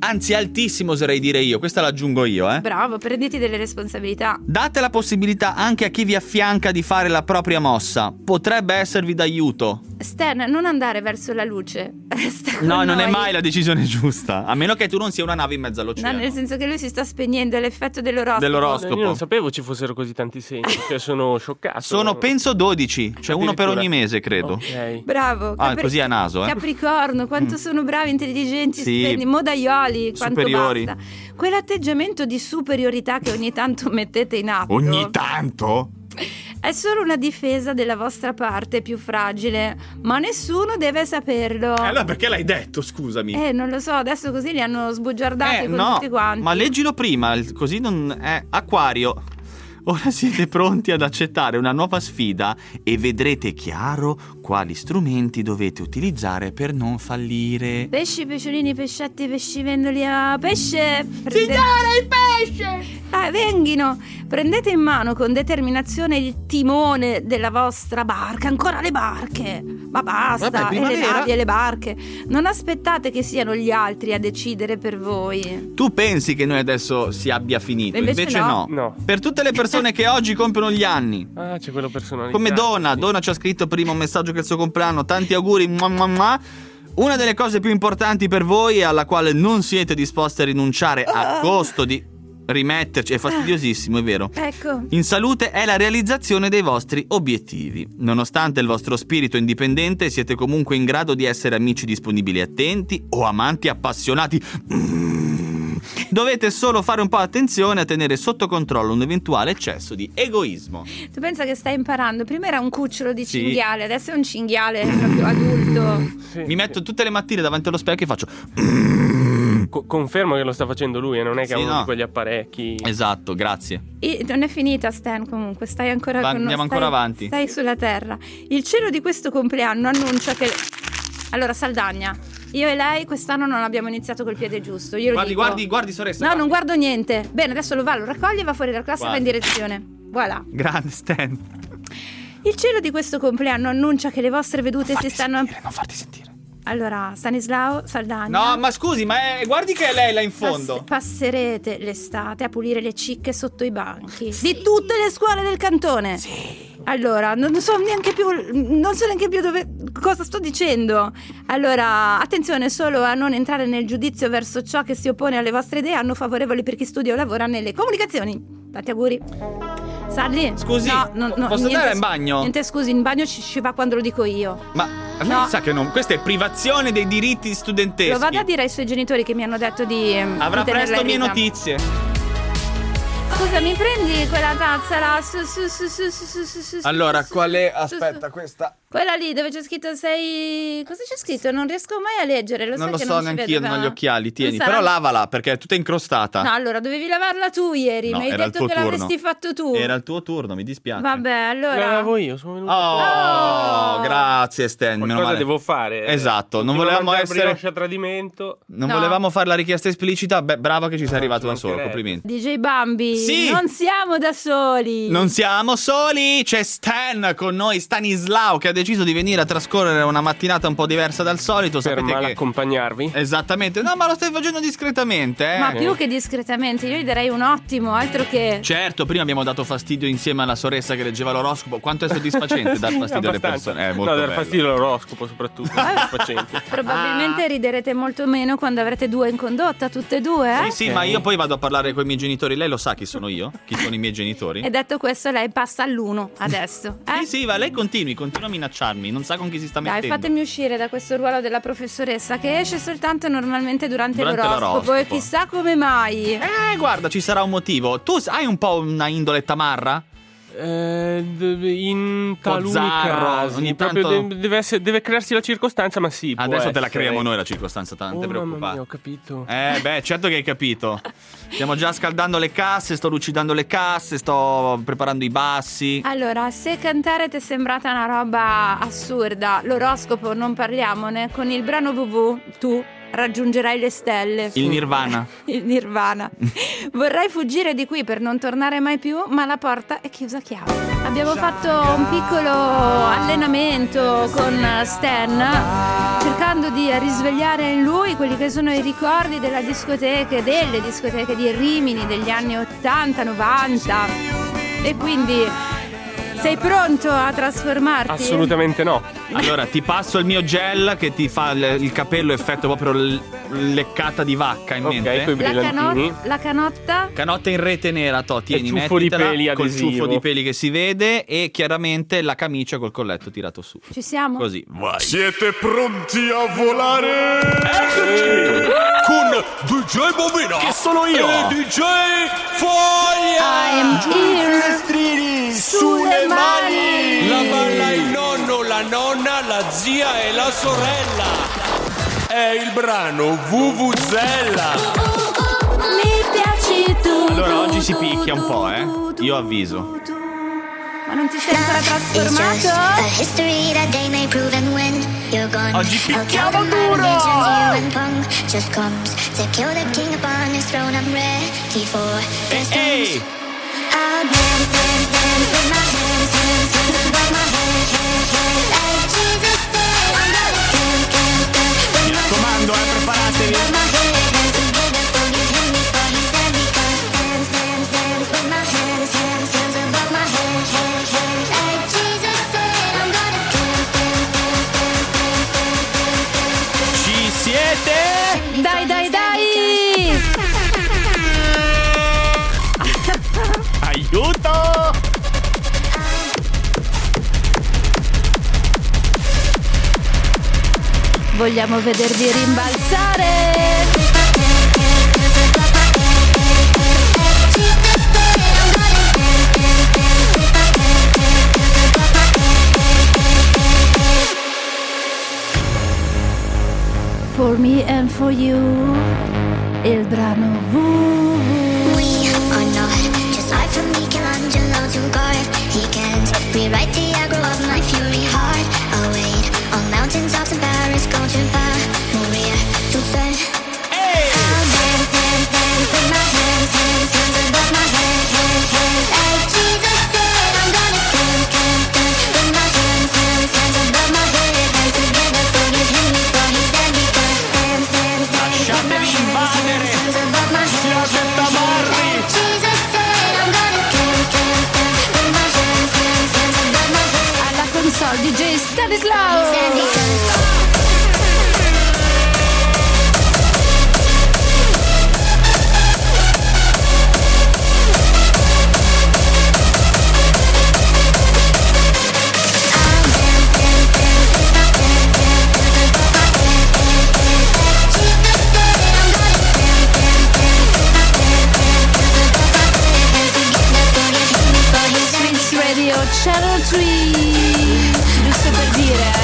anzi altissimo oserei dire io, questa l'aggiungo io, eh. Bravo, prenditi delle responsabilità. Date la possibilità anche a chi vi affianca di fare la propria mossa, potrebbe esservi d'aiuto. Stan, non andare verso la luce. Resta con No, non è noi. mai la decisione giusta, a meno che tu non sia una nave in mezzo all'oceano. No, nel senso che lui si sta spegnendo, è l'effetto dell'oroscopo. Dell'oroscopo. Io non sapevo ci fossero così tanti segni, cioè sono scioccato. Sono penso dodici, cioè uno per ogni mese, credo. Ok. Bravo. Ah, così a naso, eh. Capricorno, quanto sono bravi, intelligenti, Sì. splendidi, modaioli, quanto Superiori. basta. Quell'atteggiamento di superiorità che ogni tanto mettete in atto Ogni tanto? è solo una difesa della vostra parte più fragile, ma nessuno deve saperlo. E allora perché l'hai detto, scusami? Eh, non lo so, adesso così li hanno sbugiardati Eh, con no, tutti quanti. ma leggilo prima, il- così non è Acquario. Ora siete pronti ad accettare una nuova sfida e vedrete chiaro quali strumenti dovete utilizzare per non fallire. Pesci, pesciolini, pescetti, pescivendoli a pesce. Prende- Signore, il pesce! Ah, venghino! Prendete in mano con determinazione il timone della vostra barca, ancora le barche! Ma basta! Vabbè, e le primavera. navi e le barche! Non aspettate che siano gli altri a decidere per voi. Tu pensi che noi adesso si abbia finito, Invece invece, no. No. Per tutte le persone che oggi compiono gli anni. Ah, c'è quello personale. Come Donna, Donna ci ha scritto prima un messaggio che è il suo compleanno, tanti auguri, mua, mua, mua. Una delle cose più importanti per voi e alla quale non siete disposti a rinunciare a costo di rimetterci, è fastidiosissimo, è vero. Ecco. In salute è la realizzazione dei vostri obiettivi. Nonostante il vostro spirito indipendente, siete comunque in grado di essere amici disponibili e attenti o amanti appassionati. Mm. Dovete solo fare un po' attenzione a tenere sotto controllo un eventuale eccesso di egoismo. Tu pensa che stai imparando? Prima era un cucciolo di Sì. cinghiale, adesso è un cinghiale proprio adulto. Sì, Mi metto tutte le mattine davanti allo specchio e faccio... Co- confermo che lo sta facendo lui e non è che Sì, ha uno no. di quegli apparecchi. Esatto, grazie. E non è finita, Stan, comunque, stai ancora Va- con andiamo stai- ancora avanti. Stai sulla terra. Il cielo di questo compleanno annuncia che... Allora, Saldagna, io e lei quest'anno non abbiamo iniziato col piede giusto. Io lo Guardi, dico. guardi, guardi, sorella. No, non guardo niente. Bene, adesso lo va, lo raccoglie, va fuori dalla classe e va in Guardi. direzione. Voilà. Grande Stan. Il cielo di questo compleanno annuncia che le vostre vedute si stanno... Non farti sentire. Allora, Stanislao, Saldagna... No, ma scusi, ma è- guardi che è lei là in fondo. Pass- passerete l'estate a pulire le cicche sotto i banchi di tutte le scuole del cantone. Sì. Allora, non so neanche più non so neanche più dove cosa sto dicendo. Allora, attenzione solo a non entrare nel giudizio verso ciò che si oppone alle vostre idee, anno favorevoli per chi studia o lavora nelle comunicazioni. Tanti auguri. Sally? Scusi, no, no, no, posso niente, andare in bagno? Niente, scusi, in bagno ci, ci va quando lo dico io. Ma lei No. sa che non. Questa è privazione dei diritti studenteschi. Lo vado a dire ai suoi genitori che mi hanno detto di ehm, Avrà di tenerla presto in mie riga. notizie. Scusa, mi prendi quella tazza là? Su, su, su, su, su, su, su, su, Allora, su, qual è? su, Aspetta, su. questa. Quella lì dove c'è scritto sei... Cosa c'è scritto? Non riesco mai a leggere. Lo Non sai lo che so non si neanche vede io, da- non ho gli occhiali, tieni. Non sarà- Però lavala perché è tutta incrostata. No, allora dovevi lavarla tu ieri. No, mi hai era il detto tuo che turno. l'avresti fatto tu. Era il tuo turno, mi dispiace. Vabbè, Lo allora... lavo io, sono venuto. Oh, Oh. grazie Stan. meno Qualcosa male. devo fare. eh. Esatto, non Continuo a volevamo mangiare essere- brioche a tradimento. Non No. volevamo fare la richiesta esplicita. Beh, bravo che ci sei arrivato da ci solo. mancherebbe. Complimenti. D J Bambi, Sì. non siamo da soli. Non siamo soli, c'è Stan con noi, Stanislao, che ha deciso di venire a trascorrere una mattinata un po' diversa dal solito. Per Sapete mal che... accompagnarvi. Esattamente, no, ma lo stai facendo discretamente, eh. Ma più che discretamente, io gli darei un ottimo, altro che... Certo, prima abbiamo dato fastidio insieme alla soressa che leggeva l'oroscopo. Quanto è soddisfacente dar Sì, fastidio alle abbastanza. persone? È molto no, dar bello. fastidio all'oroscopo soprattutto. Soddisfacente. Probabilmente riderete molto meno quando avrete due in condotta, tutte e due, eh? Sì, sì, ma io poi vado a parlare con i miei genitori. Lei lo sa chi sono io? Chi sono i miei genitori? E detto questo, lei passa all'uno adesso, eh? Sì, sì, va, lei continui, continua a minacciarmi. Non sa con chi si sta Dai, mettendo. fatemi uscire da questo ruolo della professoressa che esce soltanto normalmente durante, Durante l'oroscopo, l'oroscopo. e chissà come mai. Eh, guarda, ci sarà un motivo. Tu hai un po' una indole tamarra? Eh, d- in taluni zarro, casi ogni proprio tanto- de- deve, essere- deve crearsi la circostanza, ma sì. può Adesso te la essere. creiamo noi la circostanza, tante Oh, mamma preoccupate. mia, ho capito. Eh beh, certo che hai capito. Stiamo già scaldando le casse, sto lucidando le casse, sto preparando i bassi. Allora, se cantare ti è sembrata una roba assurda, l'oroscopo non parliamone, con il brano W W tu raggiungerai le stelle. Il Nirvana. Il Nirvana. Vorrei fuggire di qui per non tornare mai più, ma la porta è chiusa a chiave. Abbiamo fatto un piccolo allenamento con Stan, cercando di risvegliare in lui quelli che sono i ricordi della discoteca, delle discoteche di Rimini degli anni ottanta novanta. E quindi sei pronto a trasformarti? Assolutamente no. Allora ti passo il mio gel che ti fa il, il capello effetto proprio l- leccata di vacca in Ok, mente. coi La, brillantini. cano- la canotta? Canotta in rete nera, to, tieni, E ciuffo di mettitela peli col adesivo. ciuffo di peli che si vede e chiaramente la camicia col colletto tirato su. Ci siamo? Così, vai. Siete pronti a volare? Con D J Bobino. Che sono io. E D J Foglia. I'm here. Strini Sulle mani. La balla il nonno, la nonna, la zia e la sorella. È il brano Vuvuzela. Mi piaci tu. Allora oggi tu, si picchia un tu, po', eh. tu, tu, Io avviso. tu. Ma non ti sei ancora It's just a trasformato? history that they may prove, and when you're gone, Oggi I'll tell picchiamo them my duro! religion's you, and punk just comes to kill the king upon his throne. I'm ready for their stones. Ehi! I'll dance, dance, dance with my hands, hands, hands above my head, head, head. Like Jesus said, I'm gonna dance, dance, dance with Mi my raccomando, eh, preparatevi. above my head. Hands together, forgive him before he's dead. Because dance, dance, dance with my hands, hands, hands above my head, head, head. Like Jesus said, I'm gonna dance, dance, dance, dance, dance, dance, dance, dance, dance. Ci siete? Dai, dai, dai! Aiuto! Vogliamo vedervi rimbalzare! For me and for you, il brano V. We are not just art from Michelangelo to God. He can't rewrite the aggro of my fury heart. I'll wait on mountaintops in Paris, go to Bar, Moria, to Sun. I'll dance, dance, dance with my hands, hands, hands above my head, head, head. Like Jesus said, I'm gonna dance, dance, dance with my hands, hands, hands above my head. Hands together, forgive him before he's dead. Because dance, dance, dance with my Lasciatevi hands, invadere. hands, hands above my head. Siate tamarri. Like Jesus said, I'm gonna dance, dance, dance with my hands, hands, hands above my head. Alla console D J Stanislao! And because Mix Radio Channel tre, giusto per dire.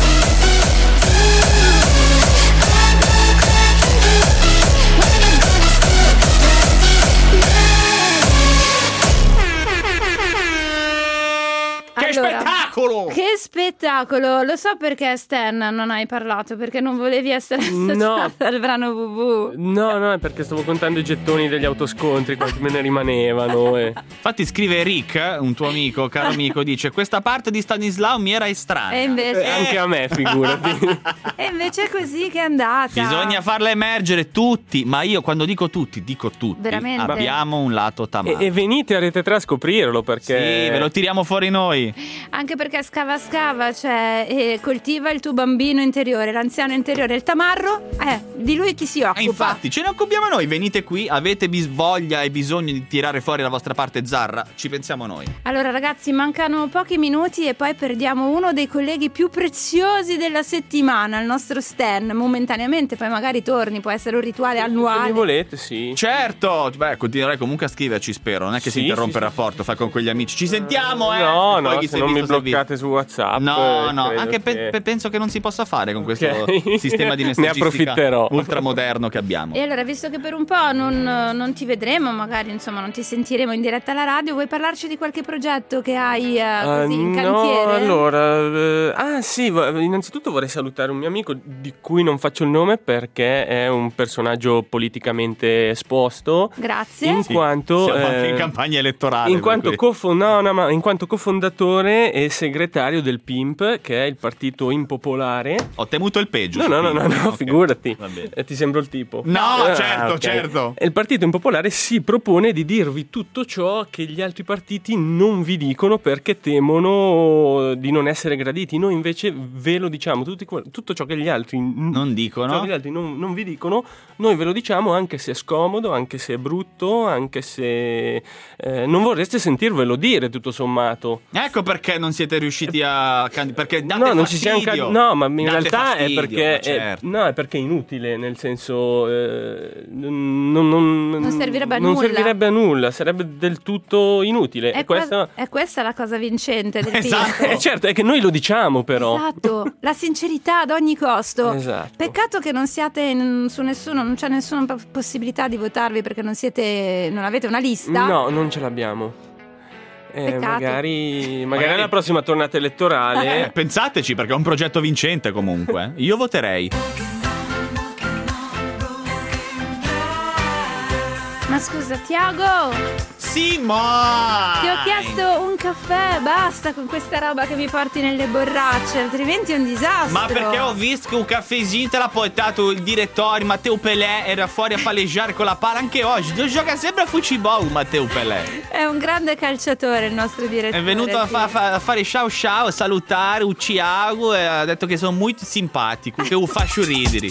Che Allora, spettacolo! Che spettacolo! Lo so perché Stan non hai parlato, perché non volevi essere associata al brano V V. No, no, è perché stavo contando i gettoni degli autoscontri, quanti me ne rimanevano. E... Infatti scrive Rick, un tuo amico, caro amico, dice questa parte di Stanislao mi era estranea. E invece, Eh, anche a me, figurati. e invece è così che è andata. Bisogna farla emergere tutti, ma io quando dico tutti, dico tutti. Veramente? Abbiamo un lato e, tamaro. e venite a Rete tre a scoprirlo, perché... Sì, ve lo tiriamo fuori noi. Anche perché scava scava, cioè eh, coltiva il tuo bambino interiore, l'anziano interiore, il tamarro, eh, di lui chi si occupa? E infatti ce ne occupiamo noi. Venite qui, avete bis- voglia e bisogno di tirare fuori la vostra parte zarra, ci pensiamo noi. Allora ragazzi, mancano pochi minuti e poi perdiamo uno dei colleghi più preziosi della settimana, il nostro Stan, momentaneamente, poi magari torni, può essere un rituale Se mi annuale. volete, sì. Certo, beh, continuerai comunque a scriverci, spero. Non è che Sì, si interrompe sì, il rapporto, fa con quegli amici. Ci sentiamo, eh. No, Poi no, chi se si è non mi visto, si è cercate su WhatsApp. No, no, credo anche pe- che- pe- penso che non si possa fare con questo Ok. sistema di Ne messaggistica approfitterò. ultramoderno che abbiamo. E allora, visto che per un po' non, non ti vedremo, magari insomma non ti sentiremo in diretta alla radio, vuoi parlarci di qualche progetto che hai eh, Ah, così in no, cantiere? allora, eh, ah sì, vo- innanzitutto vorrei salutare un mio amico di cui non faccio il nome perché è un personaggio politicamente esposto. Grazie. In Sì, quanto siamo anche eh, in campagna elettorale. in per quanto, cui- cofo- no, no, ma in quanto cofondatore e segretario del P I M P, che è il partito impopolare. Ho temuto il peggio. No, su no, no, no, Twitter. no, Ok. figurati. Va bene. Eh, ti sembro il tipo? No, Ah, certo, ok. certo. E il partito impopolare si propone di dirvi tutto ciò che gli altri partiti non vi dicono perché temono di non essere graditi. Noi invece ve lo diciamo, tutti, que- tutto ciò che gli altri n- Non dicono. ciò che gli altri non, non vi dicono, noi ve lo diciamo anche se è scomodo, anche se è brutto, anche se eh, non vorreste sentirvelo dire tutto sommato. Ecco perché non siete riusciti a candi- perché date No, non ci siamo fastidio. ca- no, ma in Date realtà fastidio, è perché ma certo. è, no, è perché è inutile, nel senso eh, non, non- non- Non servirebbe a non nulla. servirebbe a nulla, sarebbe del tutto inutile. È, E questa que- è questa la cosa vincente del Esatto. P I M. eh, certo, è che noi lo diciamo però. Esatto, la sincerità ad ogni costo. Esatto. Peccato che non siate in- su nessuno, non c'è nessuna po- possibilità di votarvi perché non siete, non avete una lista. No, non ce l'abbiamo. Eh, Peccato. magari, magari Magari- alla prossima tornata elettorale. Eh, pensateci perché è un progetto vincente comunque. Io voterei. Ma scusa, Tiago, Simone! ti ho chiesto un caffè, basta con questa roba che mi porti nelle borracce, altrimenti è un disastro. Ma perché ho visto che un caffezzino te l'ha portato il direttore Matteo Pelé, era fuori a palleggiare con la palla anche oggi. Gioca sempre a fuciball Matteo Pelé. È un grande calciatore il nostro direttore. È venuto a, fa- sì. fa- a fare ciao ciao, a salutare il Thiago e ha detto che sono molto simpatico, che lo faccio ridere.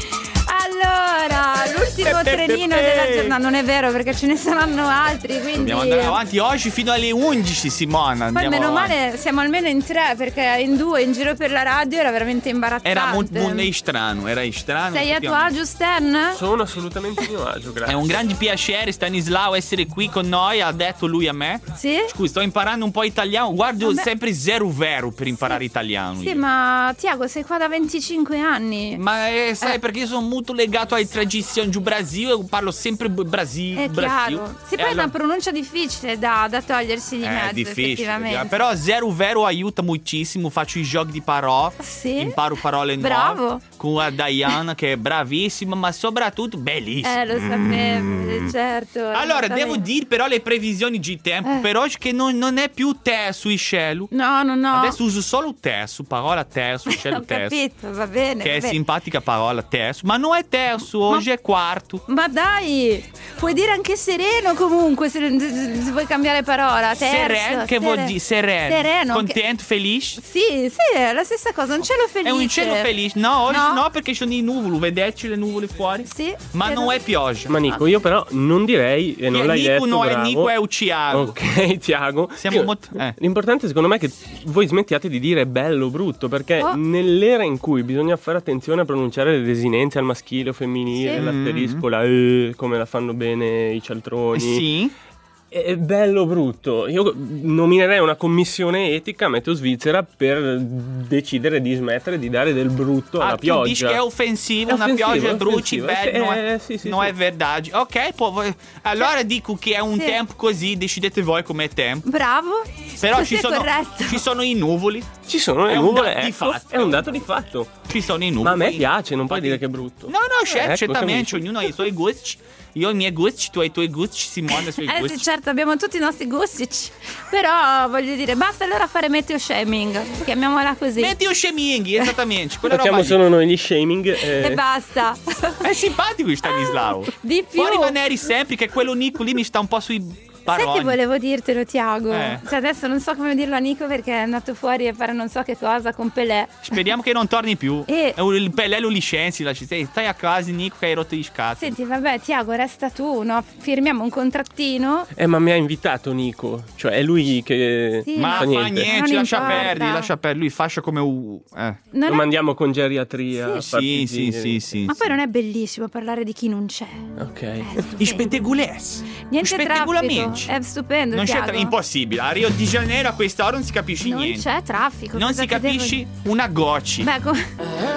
Allora, l'ultimo trenino della giornata, non è vero perché ce ne saranno altri, quindi Dobbiamo andare avanti oggi fino alle undici, Simona. poi Andiamo meno avanti. male siamo almeno in tre perché in due in giro per la radio era veramente imbarazzante. Era molto, molto strano, era strano. Sei a tuo effettivamente. agio, Stan? Sono assolutamente a mio agio, È grazie. un grande piacere Stanislao essere qui con noi, ha detto lui a me. Sì? Scusi, sto imparando un po' italiano, guardo Vabbè. sempre zero vero per imparare italiano. Sì, io. ma Tiago, sei qua da venticinque anni. Ma eh, sai Eh. perché io sono molto legato alle tradizioni giù Brasile, io parlo sempre b- Brasile. È Brasile. chiaro. Sì, E poi è allora- una pronuncia difficile da, da togliersi di È mezzo, difficile, effettivamente. però zero vero aiuta moltissimo, faccio i giochi di parole, Sì? imparo parole nuove Bravo. con la Diana che è bravissima, ma soprattutto bellissima. Eh, lo sapevo, certo. Mm. Allora, esattamente. devo dire però le previsioni di tempo Eh. per oggi che non, non è più te sui cielo. No, no, no. Adesso uso solo terzo, parola terzo, cielo Ho terzo. capito, va bene. Che va è bene. simpatica parola terzo, ma non è terzo, oggi è quarto. Ma dai, puoi dire anche sereno comunque se, se- se vuoi cambiare parola. Terzo, Seren, che vuol sere- dire sereno? Sereno. Contento, felice? Che... Sì, sì, è la stessa cosa, un cielo felice. È un cielo felice. No, oggi No. no, perché ci sono i nuvoli, vedete le nuvole fuori? Sì. Ma credo- non è pioggia. Ma Nico, io però non direi, e non Chi è l'hai Nico detto, no è bravo. Nico è Uciago. Ok, Tiago. Siamo Io- molto- eh. L'importante secondo me è che voi smettiate di dire bello o brutto, perché Oh. nell'era in cui bisogna fare attenzione a pronunciare le desinenze al maschile o femminile, Sì. l'asterisco, la e, come la fanno bene i cialtroni. Sì. È bello o brutto. Io nominerei una commissione etica meteo svizzera per decidere di smettere di dare del brutto Ah, alla tu pioggia. dici che è offensivo, È una offensivo, pioggia è bruci, offensivo. bello, Eh, non è, eh, sì, sì, non sì. è verdade. Ok, può, allora dico che è un Sì. tempo così, decidete voi com'è tempo. Bravo. Però Così ci è sono, corretto. ci sono i nuvoli, Ci sono le È un nuvole, dato di ecco, fatto. è un dato di fatto. ci sono i nuvoli. Ma a me piace, non puoi Infatti- dire che è brutto. No, no, certo, ecco, certamente, capisci. ognuno ha i suoi gusti. Io ho i miei gusti, tu hai i tuoi gusti, Simone ha i suoi Eh gusti. sì, certo, abbiamo tutti i nostri gusti. Però voglio dire, basta allora fare meteo shaming. Chiamiamola così. Meteo shaming, esattamente. Quella Facciamo roba lì. solo noi gli shaming. eh, E basta. È simpatico il Stanislao. Di più. Può rimanere sempre che quello Nico lì mi sta un po' sui Sai paroli. che volevo dirtelo, Tiago? Eh. Cioè, adesso non so come dirlo a Nico perché è andato fuori a fare non so che cosa con Pelé. Speriamo che non torni più. E- È un- Il Pelé lo licenzi, la ci sei. Stai a casa, Nico, che hai rotto gli scazzi. Senti, vabbè, Tiago, resta tu, no? Firmiamo un contrattino. Eh, ma mi ha invitato Nico. Cioè, è lui che Sì, Ma fa fa niente. niente, Non ci lascia importa. perdere, lascia perdere. Lui fascia come un. Eh. Non Lo è- mandiamo con geriatria. a Sì, farti sì, dire. sì, sì. Ma poi non è bellissimo parlare di chi non c'è. Ok. È I stupendo. spettacolesi. Niente spettacolamenti. traffico. vinci. È stupendo. Non c'è Tiago. tra- impossibile. A Rio di Janeiro a questa ora non si capisce Non niente. c'è traffico. Non cosa si ti devo capisci dire? una gocci. Beh, com-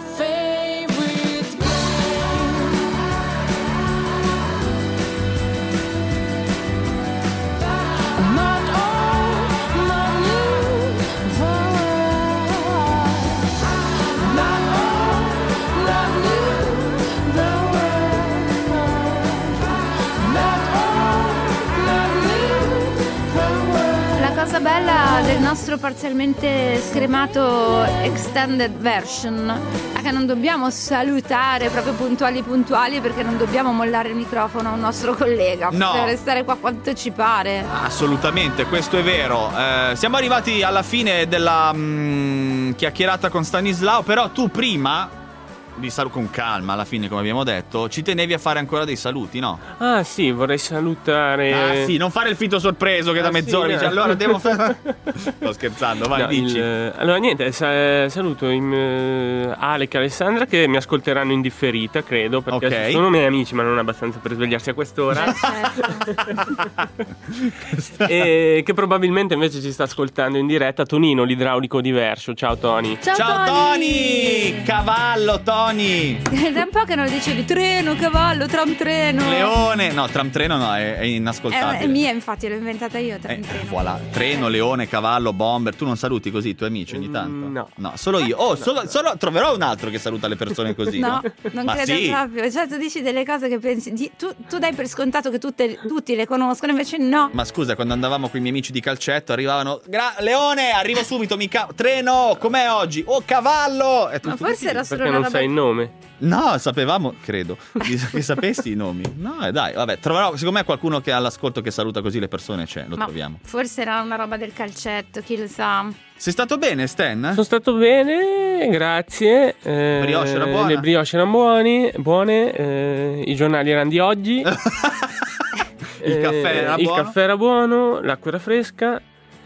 La cosa bella del nostro parzialmente scremato extended version è che non dobbiamo salutare proprio puntuali puntuali, perché non dobbiamo mollare il microfono a un nostro collega. No. Per restare qua quanto ci pare. Assolutamente, questo è vero. Eh, siamo arrivati alla fine della mm, chiacchierata con Stanislao, però tu prima, di sal- con calma alla fine come abbiamo detto, ci tenevi a fare ancora dei saluti, no? Ah sì, vorrei salutare... Ah sì, non fare il finto sorpreso che Ah, da mezz'ora sì, dici no. allora devo fare... Sto scherzando, vai, No, dici. il- allora niente, sa- saluto in, eh, Alec e Alessandra che mi ascolteranno in differita, credo, perché Ok. sono miei amici ma non abbastanza per svegliarsi a quest'ora. E che probabilmente invece ci sta ascoltando in diretta Tonino, l'idraulico diverso. Ciao Tony. Ciao, Ciao Tony! Cavallo Tony! Da un po' che non lo dicevi. Treno, cavallo, tram treno. Leone! No, tram treno no, è, è È, inascoltabile. è mia, infatti, l'ho inventata io. Tram Eh, treno. voilà. Treno, leone, cavallo, bomber. Tu non saluti così i tuoi amici ogni tanto? Mm, no. No, solo io. Oh, solo, solo- troverò un altro che saluta le persone così. No, No, non Ma credo sì. proprio. Cioè, tu dici delle cose che pensi. di- tu, tu dai per scontato che tutte, tutti le conoscono, invece no. Ma scusa, quando andavamo con i miei amici di calcetto arrivavano Gra- Leone, arrivo subito, mi ca- treno, com'è oggi? Oh, cavallo! E tu- Ma forse era solo Perché una non roba. sai il nome? No, sapevamo, credo, di- che sapessi i nomi. No, eh, dai, vabbè, troverò, secondo me qualcuno che ha all'ascolto che saluta così le persone c'è, lo Ma troviamo. forse era una roba del calcetto, chi lo sa. Sei stato bene, Stan? Sono stato bene, grazie. Eh, Brioche era buona? Le brioche erano buone, buone eh, i giornali erano di oggi. Il caffè era il buono? caffè era buono, l'acqua era fresca.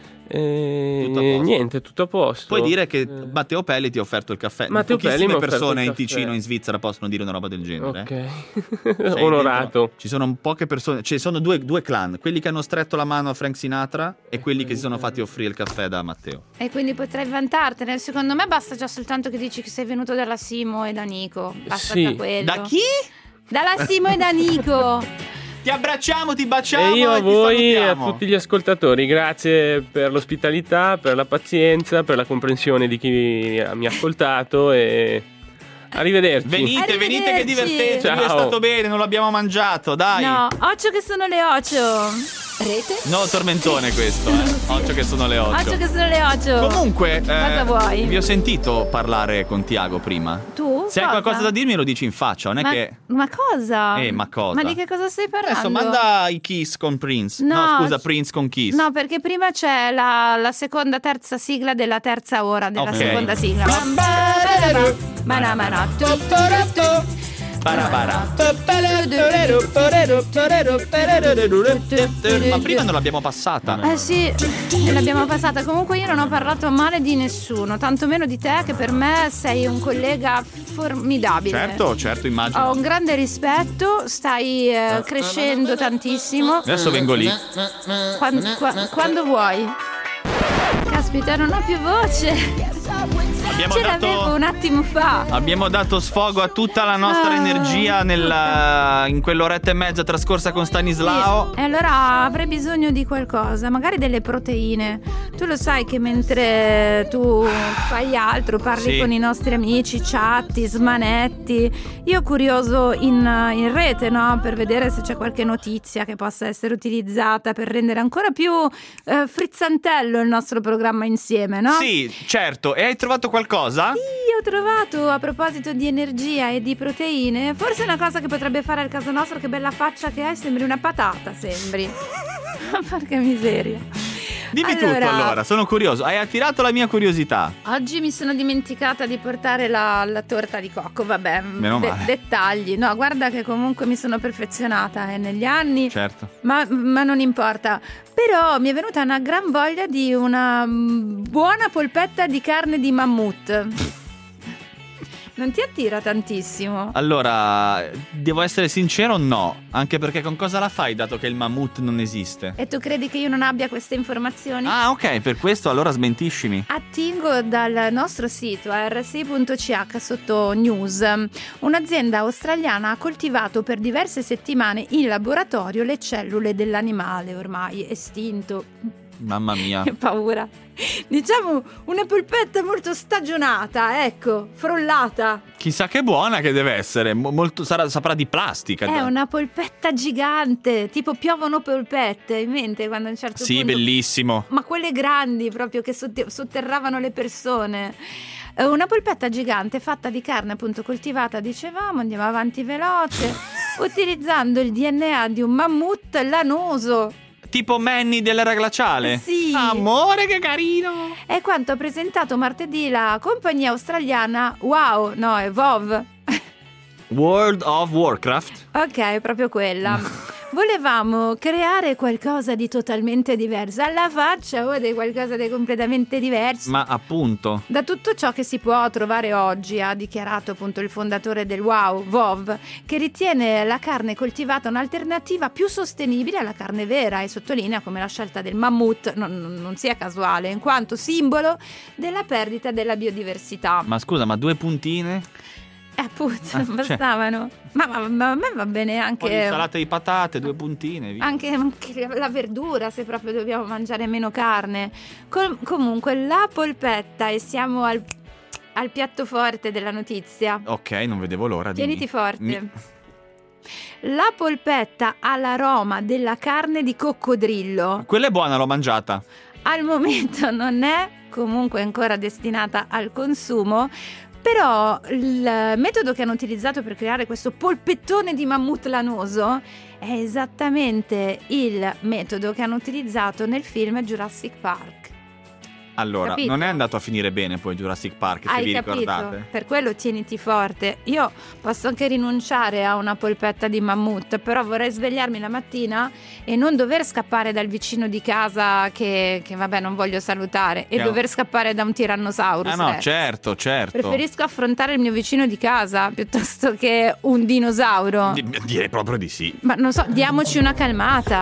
E Tutto a posto. niente, tutto a posto. Puoi dire che Eh, Matteo Pelli ti ha offerto il caffè. Matteo Pelli Pochissime mi ha offerto persone il in caffè. Ticino, in Svizzera possono dire una roba del genere. eh. Ok, Sei onorato. dentro- Ci sono poche persone, ci sono due, due clan, quelli che hanno stretto la mano a Frank Sinatra e quelli che si sono fatti offrire il caffè da Matteo. E quindi potrai vantartene. Secondo me basta già soltanto che dici che sei venuto dalla Simo e da Nico. Basta Sì. da quello. Da chi? Dalla Simo e da Nico. Ti abbracciamo, ti baciamo E io a ti voi e a salutiamo. tutti gli ascoltatori, grazie per l'ospitalità, per la pazienza, per la comprensione di chi mi ha ascoltato e arrivederci. Venite, venite che Arrivederci. divertente. Lui è Ciao. stato bene, non l'abbiamo mangiato, dai. No, occhio che sono le ocio. Rete? No, tormentone questo, eh. Occhio che sono le otto. Occhio che sono le ocio. Comunque, Cosa eh, vuoi? vi ho sentito parlare con Tiago prima. Tu? Se hai Cosa? qualcosa da dirmi lo dici in faccia, non è Ma, che... ma cosa? Eh, ma cosa? Ma di che cosa stai parlando? Adesso manda i Kiss con Prince. No, No, scusa, c- Prince con Kiss. No, perché prima c'è la, la seconda, terza sigla della terza ora della Ok. seconda sigla. Barabara. Ma prima non l'abbiamo passata. Eh sì, e l'abbiamo passata. Comunque io non ho parlato male di nessuno, tantomeno di te, che per me sei un collega formidabile. Certo, certo, immagino. Ho un grande rispetto, stai eh, crescendo tantissimo. Adesso vengo lì. Quan- qua- quando vuoi. Caspita, non ho più voce. Abbiamo Ce l'avevo dato, un attimo fa. abbiamo dato sfogo a tutta la nostra Ah. energia nella- in quell'oretta e mezza trascorsa con Stanislao. Sì. E allora avrei bisogno di qualcosa, magari delle proteine. Tu lo sai che mentre tu fai altro, parli Sì. con i nostri amici, chatti, smanetti, io curioso in, in rete, no? Per vedere se c'è qualche notizia che possa essere utilizzata per rendere ancora più eh, frizzantello il nostro programma insieme, no? Sì, certo. E hai trovato qualcosa? Io ho trovato, a proposito di energia e di proteine, forse una cosa che potrebbe fare al caso nostro. Che bella faccia che hai, sembri una patata, sembri. Porca miseria. Dimmi Allora- tutto allora, sono curioso. Hai attirato la mia curiosità. Oggi mi sono dimenticata di portare la, la torta di cocco, vabbè, Meno male. dettagli. No, guarda che comunque mi sono perfezionata eh, negli anni, Certo. ma, ma non importa. Però mi è venuta una gran voglia di una mm, buona polpetta di carne di mammut. Non ti attira tantissimo? Allora, devo essere sincero, no. Anche perché con cosa la fai dato che il mammut non esiste? E tu credi che io non abbia queste informazioni? Ah, ok, per questo allora smentiscimi. Attingo dal nostro sito r s i punto c h sotto news. Un'azienda australiana ha coltivato per diverse settimane in laboratorio le cellule dell'animale ormai estinto. Mamma mia. Che paura. Diciamo una polpetta molto stagionata, ecco, frollata. Chissà che buona che deve essere. Mo- molto, sarà, saprà di plastica. È una polpetta gigante, tipo piovono polpette, in mente quando a un certo sì, punto... bellissimo. Ma quelle grandi proprio che sotte- sotterravano le persone. Eh, Una polpetta gigante fatta di carne appunto coltivata, dicevamo, andiamo avanti veloce, utilizzando il D N A di un mammut lanoso. Tipo Manny dell'era glaciale? Sì. Amore, che carino! È quanto ha presentato martedì la compagnia australiana WoW, no, è WoW. World of Warcraft? Ok, proprio quella. Volevamo creare qualcosa di totalmente diverso. Alla faccia o di qualcosa di completamente diverso. Ma appunto. Da tutto ciò che si può trovare oggi, ha dichiarato appunto il fondatore del WoW, WoW, che ritiene la carne coltivata un'alternativa più sostenibile alla carne vera e sottolinea come la scelta del mammut non, non sia casuale, in quanto simbolo della perdita della biodiversità. Ma scusa, ma due puntine? Eh, appunto, Ah, bastavano. Ma, ma, ma a me va bene Un po' di anche... insalata di patate, due puntine, via. Anche, anche la verdura, se proprio dobbiamo mangiare meno carne. Com- comunque la polpetta, e siamo al, al piatto forte della notizia. Ok, non vedevo l'ora di... Tieniti forte. Mi- La polpetta ha l'aroma della carne di coccodrillo. Quella è buona, l'ho mangiata. Al momento non è comunque ancora destinata al consumo. Però il metodo che hanno utilizzato per creare questo polpettone di mammut lanoso è esattamente il metodo che hanno utilizzato nel film Jurassic Park. Allora, Capito? non è andato a finire bene poi Jurassic Park, se Hai vi capito? ricordate. Per quello tieniti forte. Io posso anche rinunciare a una polpetta di mammut, però vorrei svegliarmi la mattina e non dover scappare dal vicino di casa che, che vabbè, non voglio salutare, e Che- dover scappare da un Tyrannosaurus Ah no, Rex. certo, certo. Preferisco affrontare il mio vicino di casa piuttosto che un dinosauro. Di- direi proprio di sì. Ma non so, diamoci una calmata.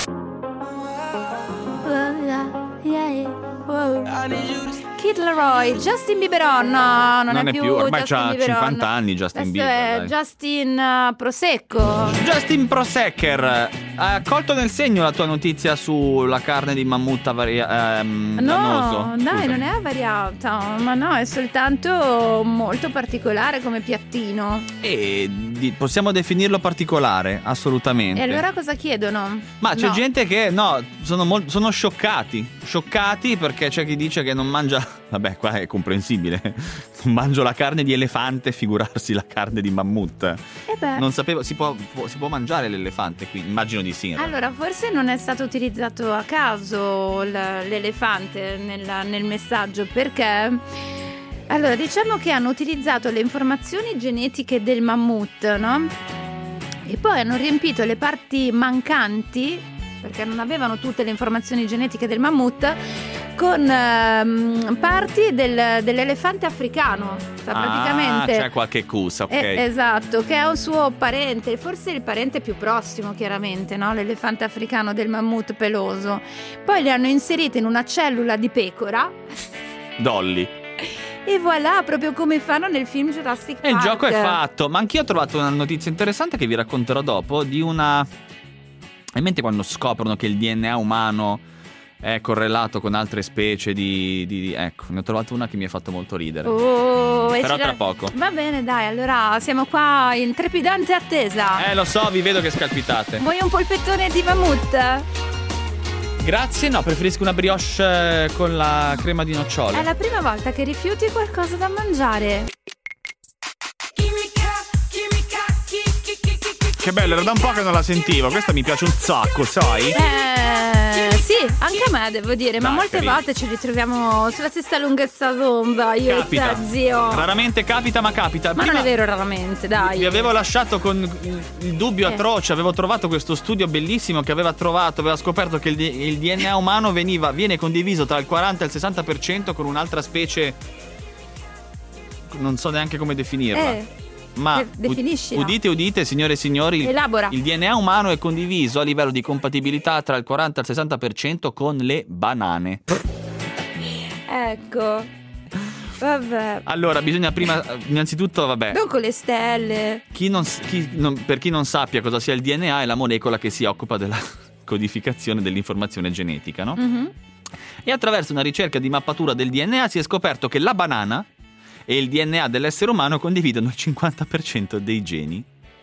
Kid Laroi, Justin Bieberon, no, non, Non è è più, più, ormai Justin c'ha Bieberon. cinquanta anni Justin Questo Bieber, è dai. Justin uh, Prosecco. Justin Prosecker, ha colto nel segno la tua notizia sulla carne di mammut avaria- ehm, lanoso? No, dai, Scusa. non è avariata, ma no, è soltanto molto particolare come piattino. E di- possiamo definirlo particolare, assolutamente. E allora cosa chiedono? Ma c'è No. gente che, no, sono, mol- sono scioccati. Scioccati perché c'è chi dice che non mangia. Vabbè, qua è comprensibile. Non mangio la carne di elefante, figurarsi la carne di mammut. Eh beh. Non sapevo, si può, può- si può mangiare l'elefante qui? Immagino di sì. in realtà. Allora, forse non è stato utilizzato a caso l- l'elefante nel, nel messaggio, perché allora diciamo che hanno utilizzato le informazioni genetiche del mammut, no? E poi hanno riempito le parti mancanti, perché non avevano tutte le informazioni genetiche del mammut, con ehm, parti del- dell'elefante africano. Cioè, praticamente Ah, c'è qualche cusa, ok. eh, esatto, che è un suo parente, forse il parente più prossimo, chiaramente, no? L'elefante africano del mammut peloso. Poi le hanno inserite in una cellula di pecora Dolly. e voilà, proprio come fanno nel film Jurassic Park. E il gioco è fatto. Ma anch'io ho trovato una notizia interessante che vi racconterò dopo, di una... In mente quando scoprono che il D N A umano è correlato con altre specie di, di- ecco, ne ho trovato una che mi ha fatto molto ridere. Oh, e Però ce tra la- poco. Va bene, dai, allora siamo qua in trepidante attesa. Eh, lo so, vi vedo che scalpitate. Vuoi un polpettone di mammut? Grazie, no, preferisco una brioche eh, con la crema di nocciole. È la prima volta che rifiuti qualcosa da mangiare. Che bello, era da un po' che non la sentivo. Questa mi piace un sacco, sai? Eh, sì, anche a me devo dire, ma Dai, molte carino. volte ci ritroviamo sulla stessa lunghezza d'onda, io Capita. e te, zio. Raramente capita, ma capita. Ma Prima non è vero raramente, dai. vi avevo lasciato con il dubbio Eh. atroce. Avevo trovato questo studio bellissimo che aveva trovato, aveva scoperto che il, D- il D N A umano veniva, viene condiviso tra il quaranta e il sessanta per cento con un'altra specie non so neanche come definirla. Eh, Ma de- definiscila. udite, udite, signore e signori, il, Elabora. il D N A umano è condiviso a livello di compatibilità tra il quaranta e il sessanta per cento con le banane. Ecco. Vabbè. Allora, bisogna prima, innanzitutto, vabbè, Non con le stelle. chi non, chi non- per chi non sappia cosa sia il D N A, è la molecola che si occupa della codificazione dell'informazione genetica, no? Mhm. E attraverso una ricerca di mappatura del D N A si è scoperto che la banana e il D N A dell'essere umano condividono il cinquanta per cento dei geni.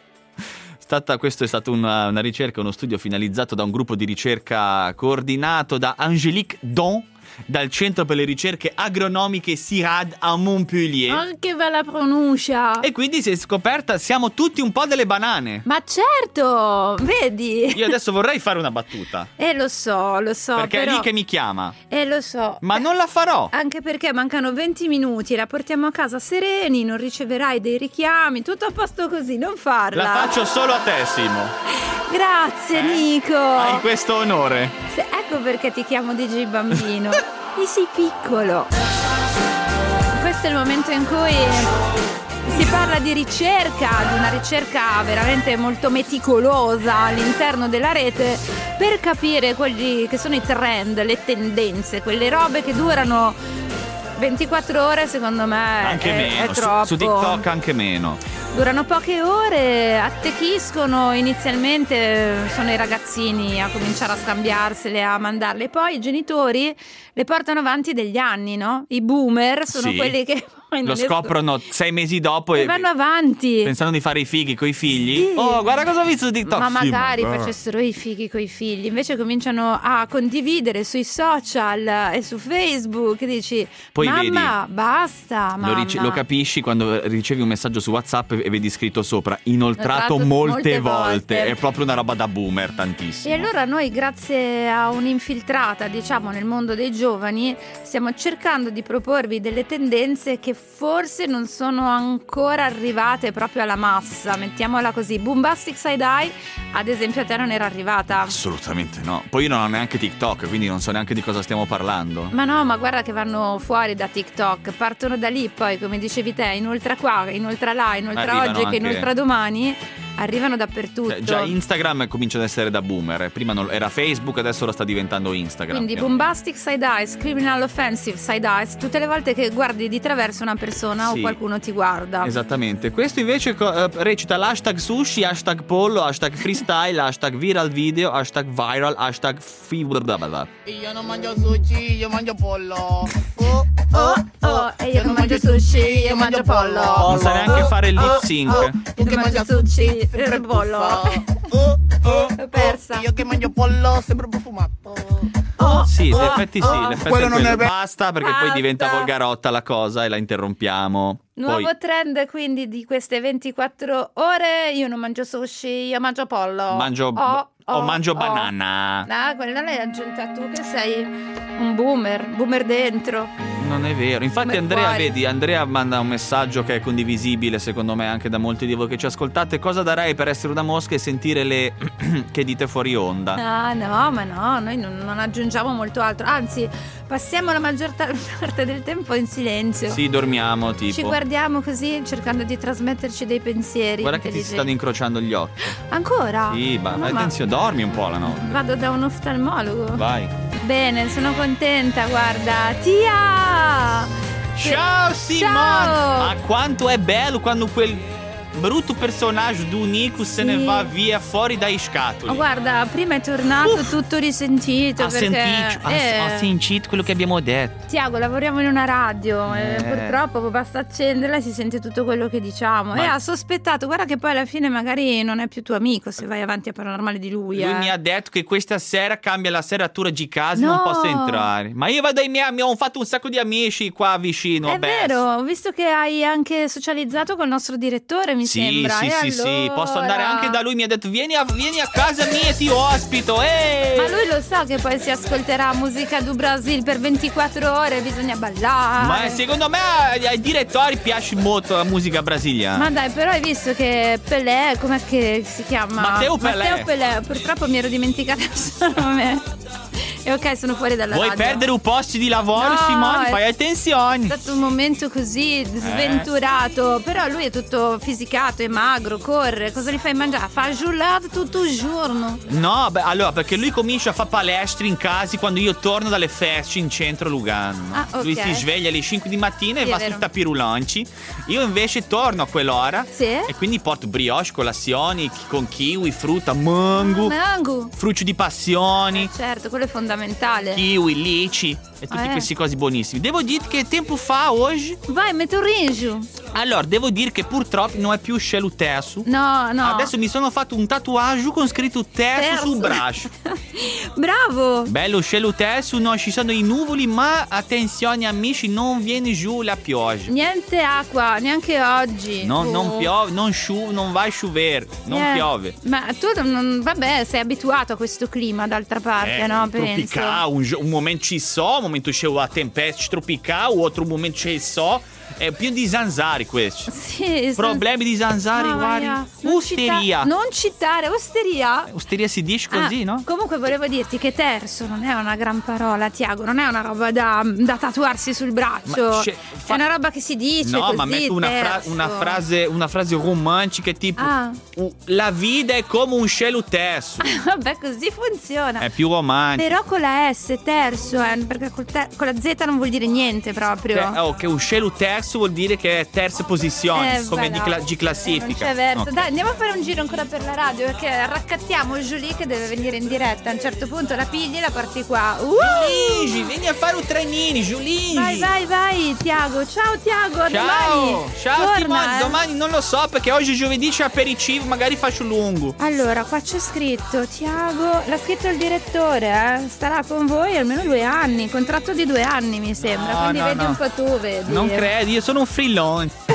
Stata, questo è stata una, una ricerca, uno studio finalizzato da un gruppo di ricerca coordinato da Angélique Don dal Centro per le ricerche agronomiche C I R A D a Montpellier. Oh, che bella pronuncia. E quindi si è scoperta, siamo tutti un po' delle banane. Ma certo, vedi? Io adesso vorrei fare una battuta, Eh, lo so, lo so. perché però... è lì che mi chiama. Eh, lo so. Ma non la farò. Anche perché mancano venti minuti, la portiamo a casa sereni, non riceverai dei richiami, tutto a posto così, non farla. La faccio solo a te, Simo. Grazie, Nico. Hai questo onore. Se- ecco perché ti chiamo D J Bambino. E sei piccolo. Questo è il momento in cui si parla di ricerca, di una ricerca veramente molto meticolosa all'interno della rete per capire quelli che sono i trend, le tendenze, quelle robe che durano ventiquattro ore, secondo me Anche è, meno. è Su- troppo. Su, TikTok anche meno. Durano poche ore, attecchiscono, inizialmente sono i ragazzini a cominciare a scambiarsele, a mandarle, poi i genitori le portano avanti degli anni, no? I boomer sono Sì. quelli che poi non Lo ne- scoprono sei mesi dopo e e vanno avanti. pensando di fare i fighi coi figli. Sì. Oh, guarda cosa ho visto su TikTok. Ma Sì, magari ma- facessero i fighi coi figli, invece cominciano a condividere sui social e su Facebook, dici Poi mamma, basta, Lo, mamma. rice- lo capisci quando ricevi un messaggio su WhatsApp e vedi scritto sopra inoltrato Inoltrato molte, molte volte. volte. È proprio una roba da boomer, tantissimo. E allora noi, grazie a un'infiltrata, diciamo, nel mondo dei giovani, stiamo cercando di proporvi delle tendenze che forse non sono ancora arrivate proprio alla massa, mettiamola così. Boombastic Side-Eye, ad esempio, a te non era arrivata. Assolutamente no. Poi io non ho neanche TikTok, quindi non so neanche di cosa stiamo parlando. Ma no, ma guarda che vanno fuori da TikTok, partono da lì, poi come dicevi te, inoltre qua, inoltre là, inoltre Arrivano oggi, che anche- inoltre domani, arrivano dappertutto. Cioè, già Instagram comincia ad essere da boomer. Prima non- era Facebook, adesso lo sta diventando Instagram. Quindi Più o meno. bombastic side eyes, criminal offensive side eyes, tutte le volte che guardi di traverso una persona Sì. o qualcuno ti guarda. Esattamente. Questo invece co- eh, recita l'hashtag sushi, hashtag pollo, hashtag freestyle, hashtag viral video, hashtag viral, hashtag fi- blablabla. Io non mangio sushi, io mangio pollo. Oh, Oh, oh, e io non mangio sushi, io mangio pollo. Non sa neanche fare il lip sync. Io che mangio sushi, il pollo. oh, oh, L'ho persa. Io che mangio pollo, sempre profumato. Oh, Sì, in oh, effetti sì, oh. l'effetto Quello è non quello. è vero. Basta perché poi Basta. diventa volgarotta la cosa e la interrompiamo. Nuovo Poi trend quindi di queste ventiquattro ore, io non mangio sushi, io mangio pollo. mangio Oh, o oh, mangio oh. banana. Ah, quella l'hai aggiunta tu che sei un boomer, boomer dentro. Non è vero. Infatti Come Andrea, fuori. vedi, Andrea manda un messaggio che è condivisibile secondo me anche da molti di voi che ci ascoltate. Cosa darei per essere una mosca e sentire le che dite fuori onda? Ah no, ma no, noi non, non aggiungiamo molto altro. Anzi, passiamo la maggior ta- parte del tempo in silenzio. Sì, dormiamo tipo. Ci guardiamo così cercando di trasmetterci dei pensieri. Guarda che ti si stanno intelligenti. incrociando gli occhi. Ancora? Sì, ma No, fai ma attenzione, dormi un po' la notte. vado da un oftalmologo. Vai. Bene, sono contenta, guarda. Tia! Ciao Simon! Ciao! Ma quanto è bello quando quel brutto personaggio do Nico se ne Sì. va via fuori dai scatoli. Ma guarda, prima è tornato tutto risentito Ha perché sentito, ha- eh, ha sentito quello che abbiamo detto. Tiago, lavoriamo in una radio e Eh. purtroppo basta accenderla e si sente tutto quello che diciamo. Ma- E ha sospettato, guarda che poi alla fine magari non è più tuo amico se vai avanti a paranormale di lui. Lui eh. mi ha detto che questa sera cambia la serratura di casa e No. non posso entrare. Ma io vado ai miei amici, ho fatto un sacco di amici qua vicino. È a Bes. vero, ho visto che hai anche socializzato col nostro direttore, mi Sì, sembra. sì, E sì, sì, allora? posso andare anche da lui. Mi ha detto vieni a, vieni a casa mia e ti ospito. Ehi! Ma lui lo sa che poi si ascolterà musica do Brasil per ventiquattro ore, bisogna ballare. Ma secondo me ai, ai direttori piace molto la musica brasiliana. Ma dai, però hai visto che Pelé, com'è che si chiama? Matteo Pelé. Matteo Pelé, purtroppo mi ero dimenticata il suo nome. E ok, sono fuori dalla Vuoi radio. perdere un posto di lavoro, No, Simone? è- Fai attenzione. È stato un momento così sventurato. Però lui è tutto fisicato, è magro, corre. Cosa gli fai mangiare? Fa giullare tutto il giorno. No, beh, allora, perché lui comincia a fare palestra in casa quando io torno dalle feste in centro a Lugano. Ah, ok. Lui si sveglia alle cinque di mattina Sì, e è va vero. sul tapirulanci. Io invece torno a quell'ora. Sì. E quindi porto brioche, colazioni chi- con kiwi, frutta, mango, Mango. frutti di passioni, Certo, quello è fondamentale. kiwi, lici e tutte Eh. queste cose buonissime. Devo dire che tempo fa oggi. Vai, metto un riso. Allora, devo dire che purtroppo non è più Shelu Terzo. No, no. Adesso mi sono fatto un tatuaggio con scritto Terzo Terzo. sul braccio. Bravo. Bello, Shelu Terzo, non ci sono i nuvoli, ma attenzione amici, non viene giù la pioggia. Niente acqua, neanche oggi. Non, Tu- non piove, non, sciu- non va a sciover, non Eh, piove. Ma tu, non, vabbè, sei abituato a questo clima d'altra parte, Eh, no? Penso. Tropicale, un, gio- un momento ci so, un momento c'è la tempesta tropicale, outro momento c'è so. È pieno di zanzari questo. Sì, Problemi di zanzari, no, guardi. Maria, non Osteria. cita- non citare, osteria. Osteria si dice così, Ah, no? Comunque volevo dirti che terzo non è una gran parola, Tiago, non è una roba da, da tatuarsi sul braccio. Ma c'è- È fa- una roba che si dice No, così, ma metto una, fra- terzo. una frase una frase romantica tipo Ah. "U- la vita è come un cielo terzo". Vabbè, così funziona. È più romantico. Però con la S, terzo, eh, perché col te- con la Z non vuol dire niente proprio. Eh, oh, che un cielo terzo vuol dire che è terza posizione, Eh, come beh, di, no. cla- di classifica. Non c'è verso. Ok. Dai, andiamo a fare un giro ancora per la radio, perché raccattiamo Julie che deve venire in diretta. A un certo punto la pigli e la parti qua. Uh! Giuligi, vieni a fare un trenini, Giuligi. Vai, vai, vai, Tiago. Ciao, Tiago. A Ciao, domani. ciao Torna, Simone, eh. domani non lo so perché oggi è giovedì c'è aperitivo, magari faccio lungo. Allora, qua c'è scritto, Tiago, l'ha scritto il direttore, eh? Starà con voi almeno due anni, contratto di due anni mi sembra, No, quindi no, vedi no. un po' tu, vedi. Non credi, io sono un freelance.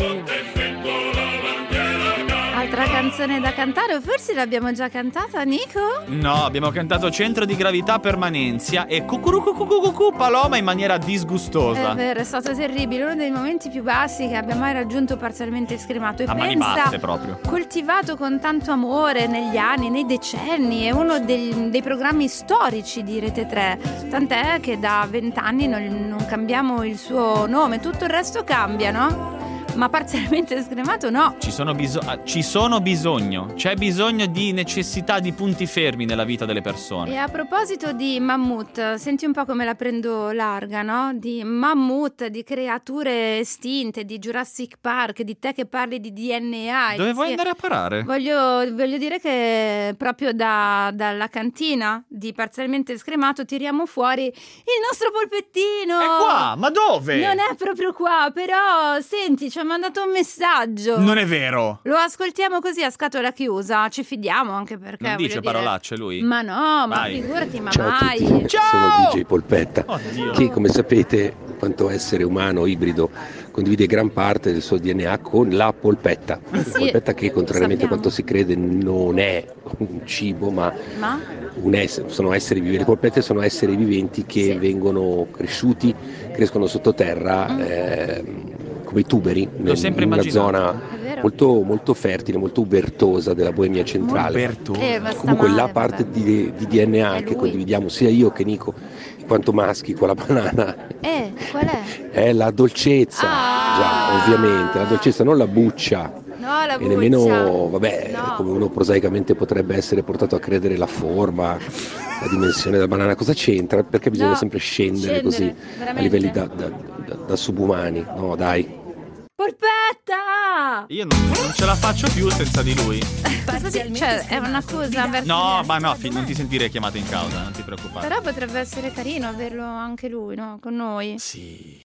Altra canzone da cantare, o forse l'abbiamo già cantata, Nico? No, abbiamo cantato Centro di Gravità Permanenzia e Cucurucucucucucu Paloma in maniera disgustosa. È vero, è stato terribile, uno dei momenti più bassi che abbia mai raggiunto Parzialmente Scremato. E A mani pensa, basse proprio. coltivato con tanto amore negli anni, nei decenni, è uno dei, dei programmi storici di Rete tre, tant'è che da vent'anni non, non cambiamo il suo nome, tutto il resto cambia, no? Ma Parzialmente Scremato no. Ci sono, biso- ah, ci sono bisogno, c'è bisogno di necessità di punti fermi nella vita delle persone. E a proposito di mammut, senti un po' come la prendo larga, no? Di mammut, di creature estinte, di Jurassic Park, di te che parli di D N A. Dove Sì. vuoi andare a parare? Voglio, voglio dire che proprio da- dalla cantina di Parzialmente Scremato tiriamo fuori il nostro polpettino. È qua, ma dove? Non è proprio qua, però senti, ci ha mandato un messaggio. Non è vero. Lo ascoltiamo così a scatola chiusa, ci fidiamo anche perché Non voglio dice dire- parolacce lui? Ma no, ma Vai. figurati, ma Ciao a mai. tutti, sono D J Polpetta, Oddio. che come sapete, quanto essere umano ibrido, condivide gran parte del suo D N A con la polpetta. sì, Polpetta che, contrariamente a sappiamo. quanto si crede, non è un cibo, ma Ma? un essere, sono esseri viventi. Le polpette sono esseri viventi che Sì. vengono cresciuti, crescono sottoterra, Mm. ehm, come i tuberi, L'ho sempre in una immaginato. zona È vero. molto, molto fertile, molto ubertosa della Boemia centrale. Alberto. Eh, ma sta Comunque male, la parte vabbè. di, di D N A È che lui. condividiamo sia io che Nico, in quanto maschi con la banana, Eh, qual è? è la dolcezza. Ah! Già, ovviamente, la dolcezza, non la buccia. No, la E buccia. nemmeno, vabbè, No. come uno prosaicamente potrebbe essere portato a credere, la forma, la dimensione della banana. Cosa c'entra? Perché bisogna No, sempre scendere, scendere, così veramente. a livelli da, da- da- da subumani? No, dai. Polpetta! Io non, non ce la faccio più senza di lui. Cioè, è una cosa per No, ma no, fi- non ti sentirei chiamato in causa, non ti preoccupare. Però potrebbe essere carino averlo anche lui, no? Con noi. Sì.